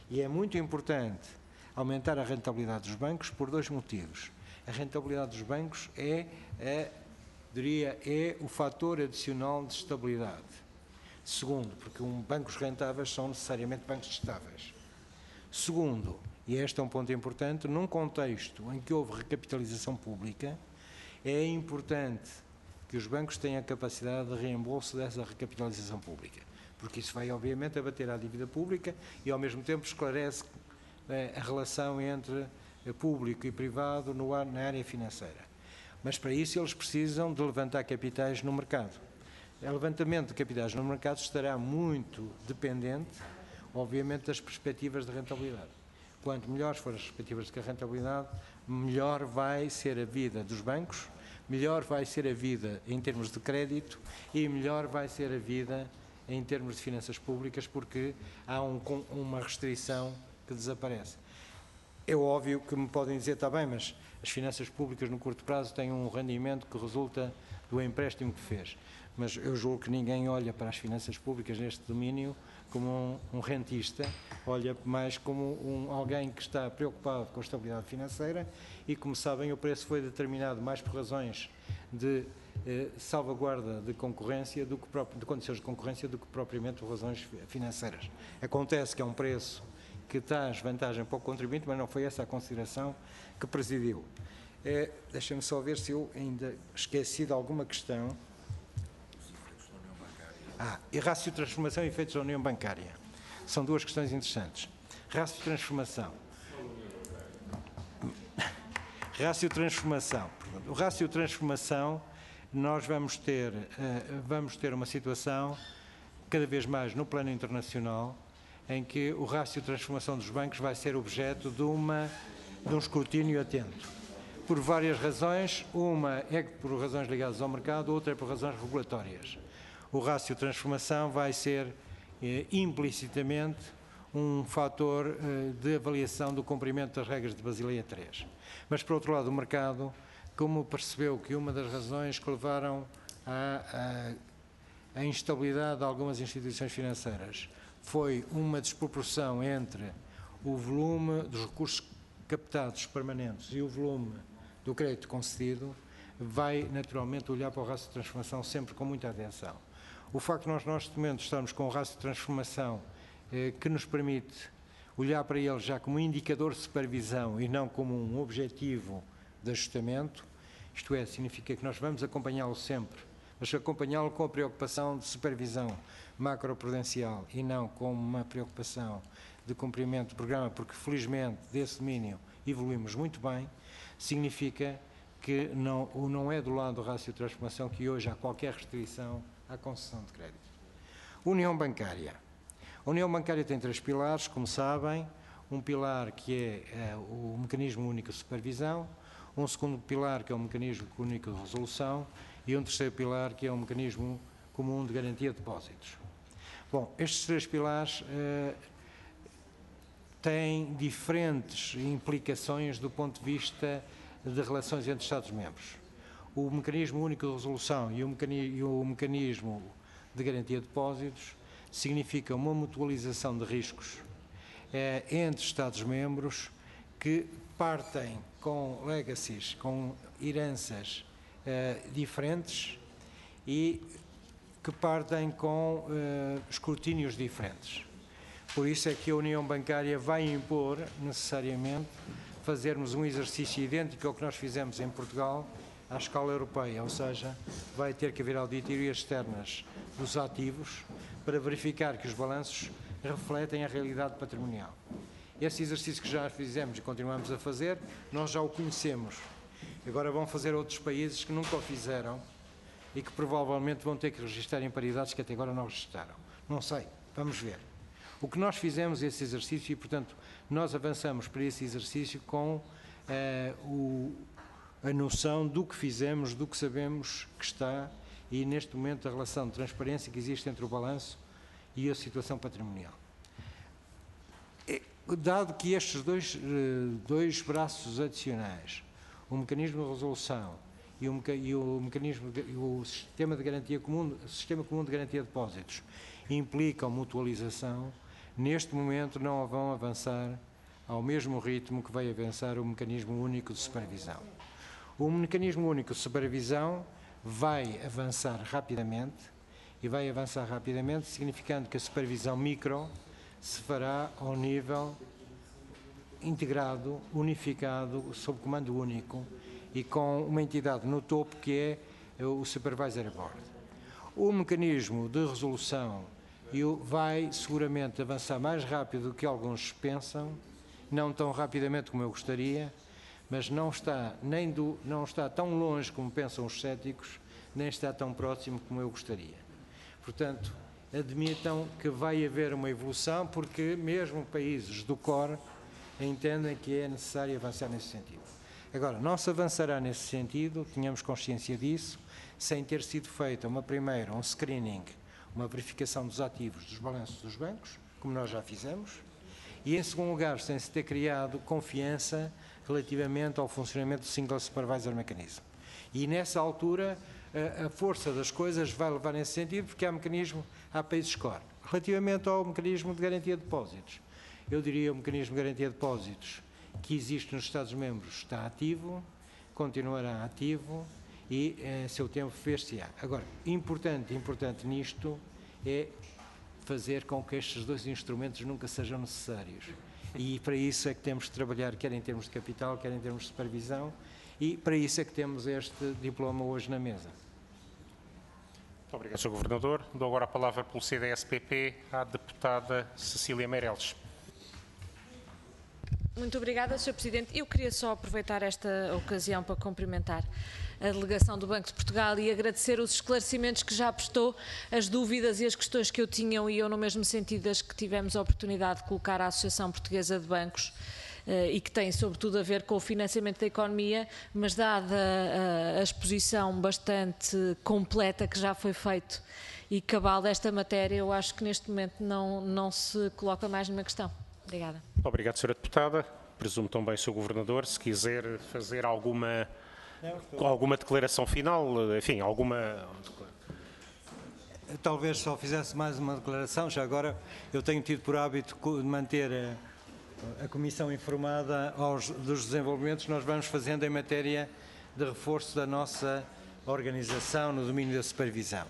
E é muito importante aumentar a rentabilidade dos bancos por dois motivos. A rentabilidade dos bancos é, é, diria, é o fator adicional de estabilidade. Segundo, porque um, bancos rentáveis são necessariamente bancos estáveis. Segundo, e este é um ponto importante, num contexto em que houve recapitalização pública, é importante que os bancos tenham a capacidade de reembolso dessa recapitalização pública, porque isso vai, obviamente, abater à dívida pública e, ao mesmo tempo, esclarece eh, a relação entre público e privado no, na área financeira. Mas, para isso, eles precisam de levantar capitais no mercado. O levantamento de capitais no mercado estará muito dependente, obviamente, das perspectivas de rentabilidade. Quanto melhores forem as perspectivas de rentabilidade, melhor vai ser a vida dos bancos, melhor vai ser a vida em termos de crédito e melhor vai ser a vida em termos de finanças públicas, porque há um, uma restrição que desaparece. É óbvio que me podem dizer, está bem, mas as finanças públicas no curto prazo têm um rendimento que resulta do empréstimo que fez. Mas eu julgo que ninguém olha para as finanças públicas neste domínio como um, um rentista, olha mais como um, alguém que está preocupado com a estabilidade financeira e, como sabem, o preço foi determinado mais por razões de eh, salvaguarda de concorrência, do que próprio, de condições de concorrência, do que propriamente por razões financeiras. Acontece que é um preço que traz vantagem para o contribuinte, mas não foi essa a consideração que presidiu. É, deixem-me só ver se eu ainda esqueci de alguma questão. Ah, e rácio de transformação e efeitos da União Bancária. São duas questões interessantes. Rácio de transformação. Rácio de transformação. O rácio de transformação, nós vamos ter, uh, vamos ter uma situação, cada vez mais no plano internacional, em que o rácio de transformação dos bancos vai ser objeto de, uma, de um escrutínio atento. Por várias razões, uma é por razões ligadas ao mercado, outra é por razões regulatórias. O rácio de transformação vai ser eh, implicitamente um fator eh, de avaliação do cumprimento das regras de Basileia três. Mas, por outro lado, o mercado, como percebeu que uma das razões que levaram à, à, à instabilidade de algumas instituições financeiras foi uma desproporção entre o volume dos recursos captados permanentes e o volume do crédito concedido, vai naturalmente olhar para o rácio de transformação sempre com muita atenção. O facto de nós, neste momento, estarmos com o rácio de transformação eh, que nos permite olhar para ele já como um indicador de supervisão e não como um objetivo de ajustamento, isto é, significa que nós vamos acompanhá-lo sempre, mas acompanhá-lo com a preocupação de supervisão macroprudencial e não com uma preocupação de cumprimento do programa, porque felizmente desse domínio evoluímos muito bem, significa que não, não é do lado do rácio de transformação que hoje há qualquer restrição à concessão de crédito. União Bancária. A União Bancária tem três pilares, como sabem, um pilar que é, é o Mecanismo Único de Supervisão, um segundo pilar que é o Mecanismo Único de Resolução e um terceiro pilar que é o Mecanismo Comum de Garantia de Depósitos. Bom, estes três pilares eh, têm diferentes implicações do ponto de vista de relações entre Estados-membros. O Mecanismo Único de Resolução e o, mecanismo, e o Mecanismo de Garantia de Depósitos significam uma mutualização de riscos eh, entre Estados-membros que partem com legacies, com heranças eh, diferentes e que partem com eh, escrutínios diferentes. Por isso é que a União Bancária vai impor, necessariamente, fazermos um exercício idêntico ao que nós fizemos em Portugal, à escala europeia, ou seja, vai ter que haver auditorias externas dos ativos para verificar que os balanços refletem a realidade patrimonial. Esse exercício que já fizemos e continuamos a fazer, nós já o conhecemos. Agora vão fazer outros países que nunca o fizeram e que provavelmente vão ter que registrar imparidades que até agora não registraram. Não sei, vamos ver. O que nós fizemos esse exercício e, portanto, nós avançamos para esse exercício com eh, o, a noção do que fizemos, do que sabemos que está e, neste momento, a relação de transparência que existe entre o balanço e a situação patrimonial. Dado que estes dois, dois braços adicionais, o mecanismo de resolução e o, e o, mecanismo de, e o sistema, de garantia comum, sistema comum de garantia de depósitos, implicam mutualização, neste momento não vão avançar ao mesmo ritmo que vai avançar o mecanismo único de supervisão. O mecanismo único de supervisão vai avançar rapidamente, e vai avançar rapidamente, significando que a supervisão micro se fará ao nível integrado, unificado, sob comando único e com uma entidade no topo que é o Supervisor Board. O mecanismo de resolução vai seguramente avançar mais rápido do que alguns pensam, não tão rapidamente como eu gostaria, mas não está, nem do, não está tão longe como pensam os céticos, nem está tão próximo como eu gostaria. Portanto, admitam que vai haver uma evolução, porque mesmo países do core entendem que é necessário avançar nesse sentido. Agora, não se avançará nesse sentido, tenhamos consciência disso, sem ter sido feita uma primeira, um screening, uma verificação dos ativos dos balanços dos bancos, como nós já fizemos, e em segundo lugar, sem se ter criado confiança relativamente ao funcionamento do Single Supervisor Mechanism. E nessa altura, a, a força das coisas vai levar nesse sentido, porque há mecanismo, há países core. Relativamente ao mecanismo de garantia de depósitos, eu diria o mecanismo de garantia de depósitos que existe nos Estados-membros está ativo, continuará ativo e em seu tempo fez-se-á. Agora, importante, importante nisto é fazer com que estes dois instrumentos nunca sejam necessários. E para isso é que temos de trabalhar, quer em termos de capital, quer em termos de supervisão, e para isso é que temos este diploma hoje na mesa. Muito obrigado, senhor Governador. Dou agora a palavra pelo C D S P P à deputada Cecília Meireles. Muito obrigada, senhor Presidente. Eu queria só aproveitar esta ocasião para cumprimentar a delegação do Banco de Portugal e agradecer os esclarecimentos que já prestou, as dúvidas e as questões que eu tinha e eu no mesmo sentido as que tivemos a oportunidade de colocar à Associação Portuguesa de Bancos e que têm sobretudo a ver com o financiamento da economia, mas dada a, a exposição bastante completa que já foi feito e cabal desta matéria, eu acho que neste momento não, não se coloca mais nenhuma questão. Obrigada. Muito obrigado, senhora deputada. Presumo também, senhor Governador, se quiser fazer alguma, alguma declaração final, enfim, alguma... Talvez só fizesse mais uma declaração. Já agora, eu tenho tido por hábito de manter a, a Comissão informada aos, dos desenvolvimentos que nós vamos fazendo em matéria de reforço da nossa organização no domínio da supervisão.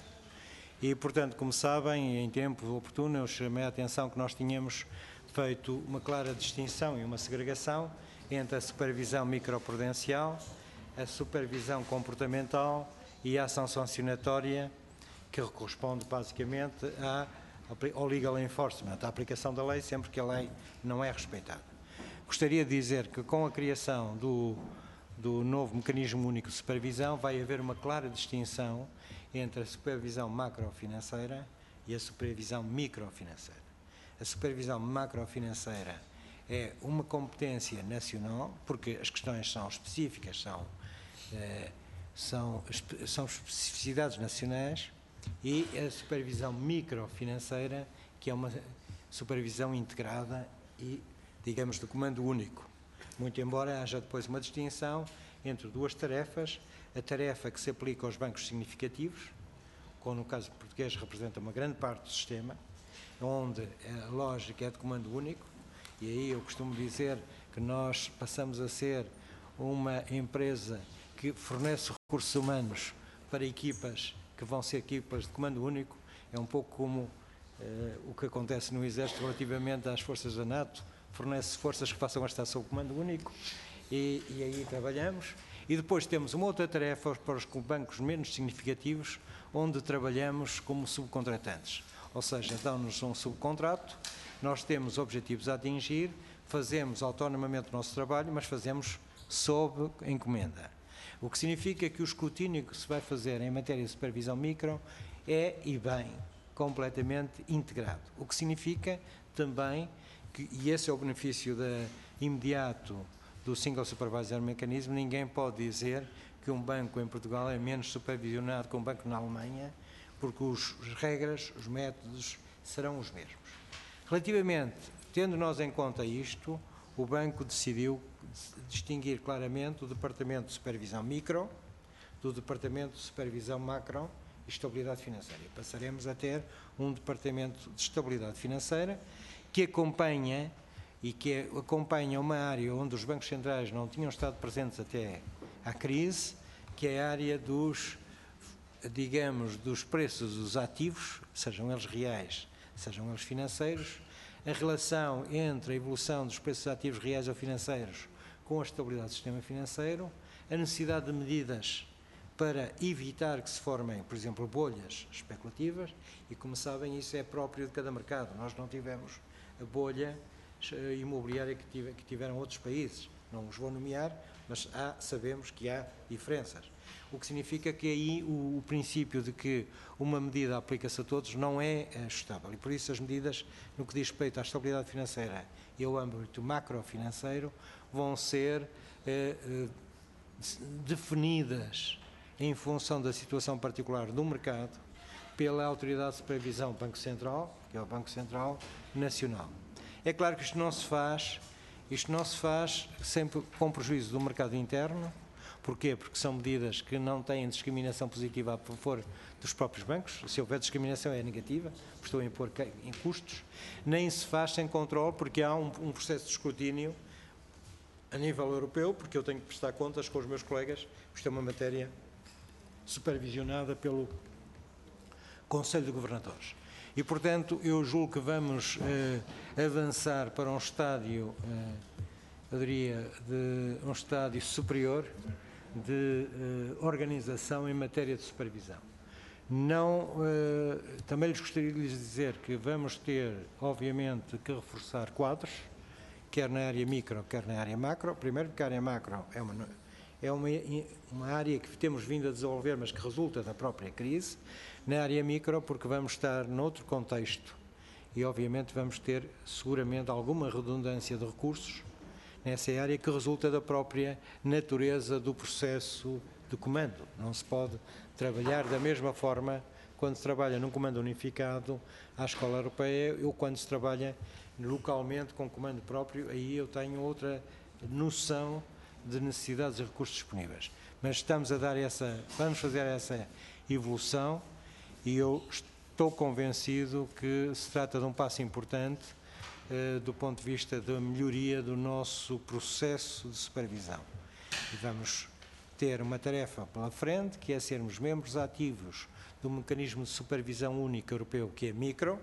E, portanto, como sabem, em tempo oportuno, eu chamei a atenção que nós tínhamos feito uma clara distinção e uma segregação entre a supervisão microprudencial, a supervisão comportamental e a ação sancionatória, que corresponde basicamente à, ao legal enforcement, à aplicação da lei sempre que a lei não é respeitada. Gostaria de dizer que com a criação do, do novo mecanismo único de supervisão vai haver uma clara distinção entre a supervisão macrofinanceira e a supervisão microfinanceira. A supervisão macrofinanceira é uma competência nacional, porque as questões são específicas, são, eh, são, são especificidades nacionais, e a supervisão microfinanceira, que é uma supervisão integrada e, digamos, de comando único. Muito embora haja depois uma distinção entre duas tarefas, a tarefa que se aplica aos bancos significativos, como no caso português representa uma grande parte do sistema, onde a lógica é de comando único, e aí eu costumo dizer que nós passamos a ser uma empresa que fornece recursos humanos para equipas que vão ser equipas de comando único. É um pouco como eh, o que acontece no Exército relativamente às forças da NATO, fornece forças que façam a estar sob comando único, e, e aí trabalhamos. E depois temos uma outra tarefa para os bancos menos significativos, onde trabalhamos como subcontratantes. Ou seja, dão-nos um subcontrato, nós temos objetivos a atingir, fazemos autonomamente o nosso trabalho, mas fazemos sob encomenda. O que significa que o escrutínio que se vai fazer em matéria de supervisão micro é, e bem, completamente integrado. O que significa também, que, e esse é o benefício da, imediato do Single Supervisor Mechanism, ninguém pode dizer que um banco em Portugal é menos supervisionado que um banco na Alemanha, porque os, as regras, os métodos serão os mesmos. Relativamente, tendo nós em conta isto, o banco decidiu distinguir claramente o Departamento de Supervisão Micro do Departamento de Supervisão Macro e Estabilidade Financeira. Passaremos a ter um Departamento de Estabilidade Financeira que acompanha e que acompanha uma área onde os bancos centrais não tinham estado presentes até à crise, que é a área dos, digamos, dos preços dos ativos, sejam eles reais, sejam eles financeiros, a relação entre a evolução dos preços ativos reais ou financeiros com a estabilidade do sistema financeiro, a necessidade de medidas para evitar que se formem, por exemplo, bolhas especulativas, e como sabem, isso é próprio de cada mercado. Nós não tivemos a bolha imobiliária que, tive, que tiveram outros países, não os vou nomear, mas há, sabemos que há diferenças. O que significa que aí o, o princípio de que uma medida aplica-se a todos não é ajustável, e por isso as medidas no que diz respeito à estabilidade financeira e ao âmbito macrofinanceiro vão ser eh, eh, definidas em função da situação particular do mercado pela Autoridade de Supervisão Banco Central, que é o Banco Central Nacional. É claro que isto não se faz, isto não se faz sempre com prejuízo do mercado interno. Porquê? Porque são medidas que não têm discriminação positiva a favor dos próprios bancos. Se houver discriminação é negativa, porque estou a impor em custos. Nem se faz sem controle, porque há um, um processo de escrutínio a nível europeu, porque eu tenho que prestar contas com os meus colegas, isto é uma matéria supervisionada pelo Conselho de Governadores. E, portanto, eu julgo que vamos eh, avançar para um estádio, eh, eu diria, de um estádio superior de eh, organização em matéria de supervisão. Não, eh, também lhes gostaria de lhes dizer que vamos ter, obviamente, que reforçar quadros, quer na área micro, quer na área macro. Primeiro, porque a área macro é uma, é uma, uma área que temos vindo a desenvolver, mas que resulta da própria crise. Na área micro, porque vamos estar noutro contexto e, obviamente, vamos ter seguramente alguma redundância de recursos nessa área que resulta da própria natureza do processo de comando. Não se pode trabalhar da mesma forma quando se trabalha num comando unificado à escala europeia ou quando se trabalha localmente com comando próprio. Aí eu tenho outra noção de necessidades e recursos disponíveis. Mas estamos a dar essa, vamos fazer essa evolução e eu estou convencido que se trata de um passo importante eh, do ponto de vista da melhoria do nosso processo de supervisão. E vamos ter uma tarefa pela frente, que é sermos membros ativos do mecanismo de supervisão único europeu, que é micro,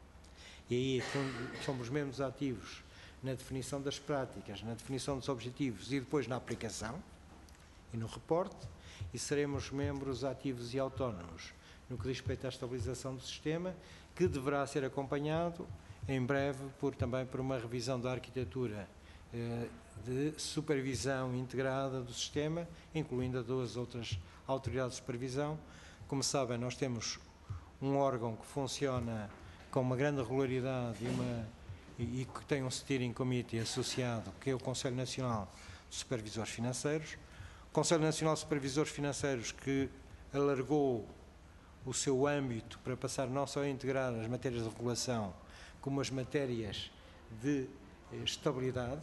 e aí somos membros ativos na definição das práticas, na definição dos objetivos e depois na aplicação e no reporte, e seremos membros ativos e autónomos no que diz respeito à estabilização do sistema, que deverá ser acompanhado em breve por, também por uma revisão da arquitetura eh, de supervisão integrada do sistema, incluindo as duas outras autoridades de supervisão. Como sabem, nós temos um órgão que funciona com uma grande regularidade e, uma, e, e que tem um steering committee associado, que é o Conselho Nacional de Supervisores Financeiros. O Conselho Nacional de Supervisores Financeiros que alargou o seu âmbito para passar não só a integrar as matérias de regulação, como as matérias de estabilidade.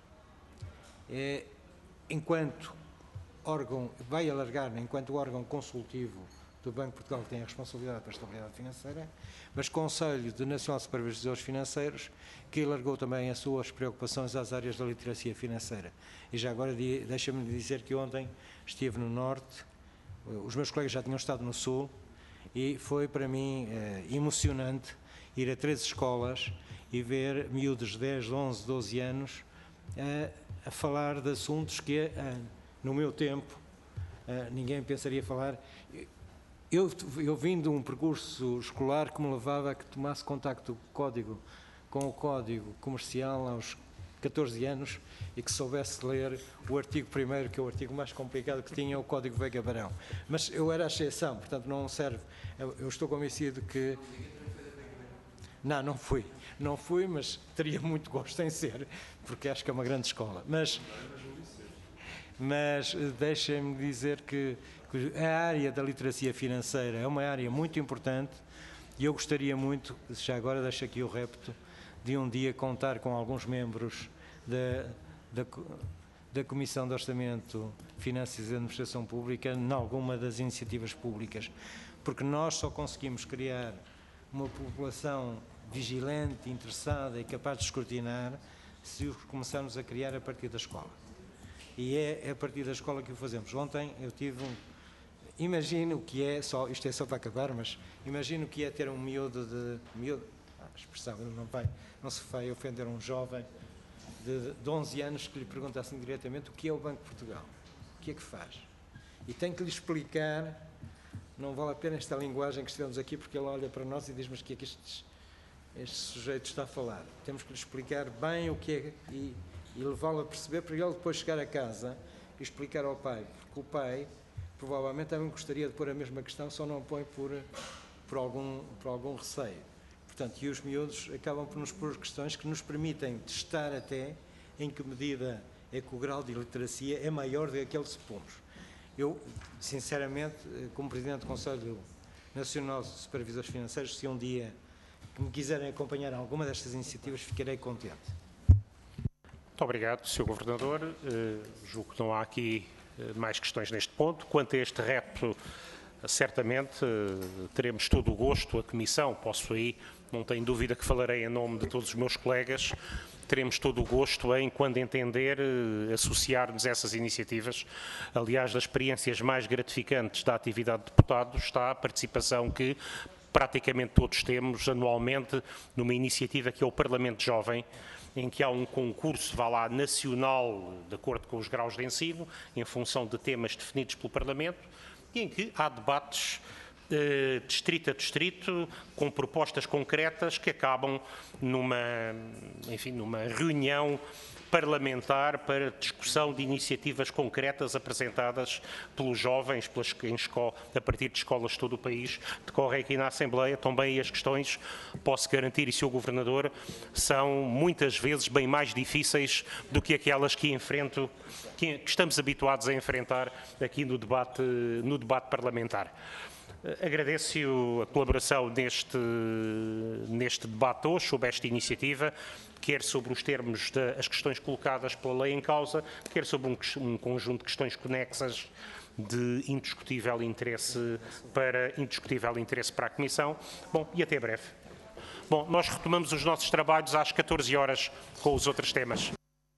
É, enquanto órgão, vai alargar, enquanto órgão consultivo do Banco de Portugal, que tem a responsabilidade para a estabilidade financeira, mas Conselho de Nacional de Supervisores Financeiros, que alargou também as suas preocupações às áreas da literacia financeira. E já agora deixa-me dizer que ontem estive no Norte, os meus colegas já tinham estado no Sul, e foi para mim eh, emocionante ir a três escolas e ver miúdos de dez, onze, doze anos eh, a falar de assuntos que eh, no meu tempo eh, ninguém pensaria falar. Eu, eu vim de um percurso escolar que me levava a que tomasse contacto com o código, com o código comercial aos catorze anos e que soubesse ler o artigo primeiro, que é o artigo mais complicado que tinha, o Código Veiga Barão. Mas eu era a exceção, portanto não serve. Eu, eu estou convencido que... Não, não fui. Não fui, mas teria muito gosto em ser, porque acho que é uma grande escola. Mas, mas deixem-me dizer que, que a área da literacia financeira é uma área muito importante e eu gostaria muito, já agora deixo aqui o repto, de um dia contar com alguns membros da, da, da Comissão de Orçamento, Finanças e Administração Pública em alguma das iniciativas públicas, porque nós só conseguimos criar uma população vigilante, interessada e capaz de escrutinar se os começarmos a criar a partir da escola. E é a partir da escola que o fazemos. Ontem eu tive um... Imagino o que é, só, isto é só para acabar, mas imagino o que é ter um miúdo de... Miúdo, ah, a expressão, não, vai, não se vai ofender um jovem de, de onze anos que lhe perguntassem diretamente o que é o Banco de Portugal, o que é que faz. E tem que lhe explicar, não vale a pena esta linguagem que estivemos aqui, porque ele olha para nós e diz, mas o que é que estes, este sujeito está a falar? Temos que lhe explicar bem o que é e, e levá-lo a perceber para ele depois chegar a casa e explicar ao pai, porque o pai provavelmente também gostaria de pôr a mesma questão, só não põe por, por, algum, por algum receio. Portanto, e os miúdos acabam por nos pôr questões que nos permitem testar até em que medida é que o grau de iliteracia é maior do que aquele que supomos. Eu, sinceramente, como Presidente do Conselho Nacional de Supervisores Financeiros, se um dia me quiserem acompanhar alguma destas iniciativas, ficarei contente. Muito obrigado, senhor Governador. Uh, julgo que não há aqui uh, mais questões neste ponto. Quanto a este repto, uh, certamente uh, teremos todo o gosto, a Comissão, posso aí, não tenho dúvida que falarei em nome de todos os meus colegas, teremos todo o gosto em, quando entender, uh, associar-nos a essas iniciativas. Aliás, das experiências mais gratificantes da atividade de deputados está a participação que praticamente todos temos anualmente numa iniciativa que é o Parlamento Jovem, em que há um concurso, vá lá, nacional, de acordo com os graus de ensino, em função de temas definidos pelo Parlamento, e em que há debates eh, distrito a distrito, com propostas concretas que acabam numa, enfim, numa reunião parlamentar para discussão de iniciativas concretas apresentadas pelos jovens, pelas, em escola, a partir de escolas de todo o país. Decorrem aqui na Assembleia também as questões, posso garantir, e senhor Governador, são muitas vezes bem mais difíceis do que aquelas que enfrento, que, que estamos habituados a enfrentar aqui no debate, no debate parlamentar. Agradeço a colaboração neste, neste debate hoje sobre esta iniciativa, quer sobre os termos das questões colocadas pela lei em causa, quer sobre um, um conjunto de questões conexas de indiscutível interesse para, indiscutível interesse para a Comissão. Bom, e até breve. Bom, nós retomamos os nossos trabalhos às catorze horas com os outros temas.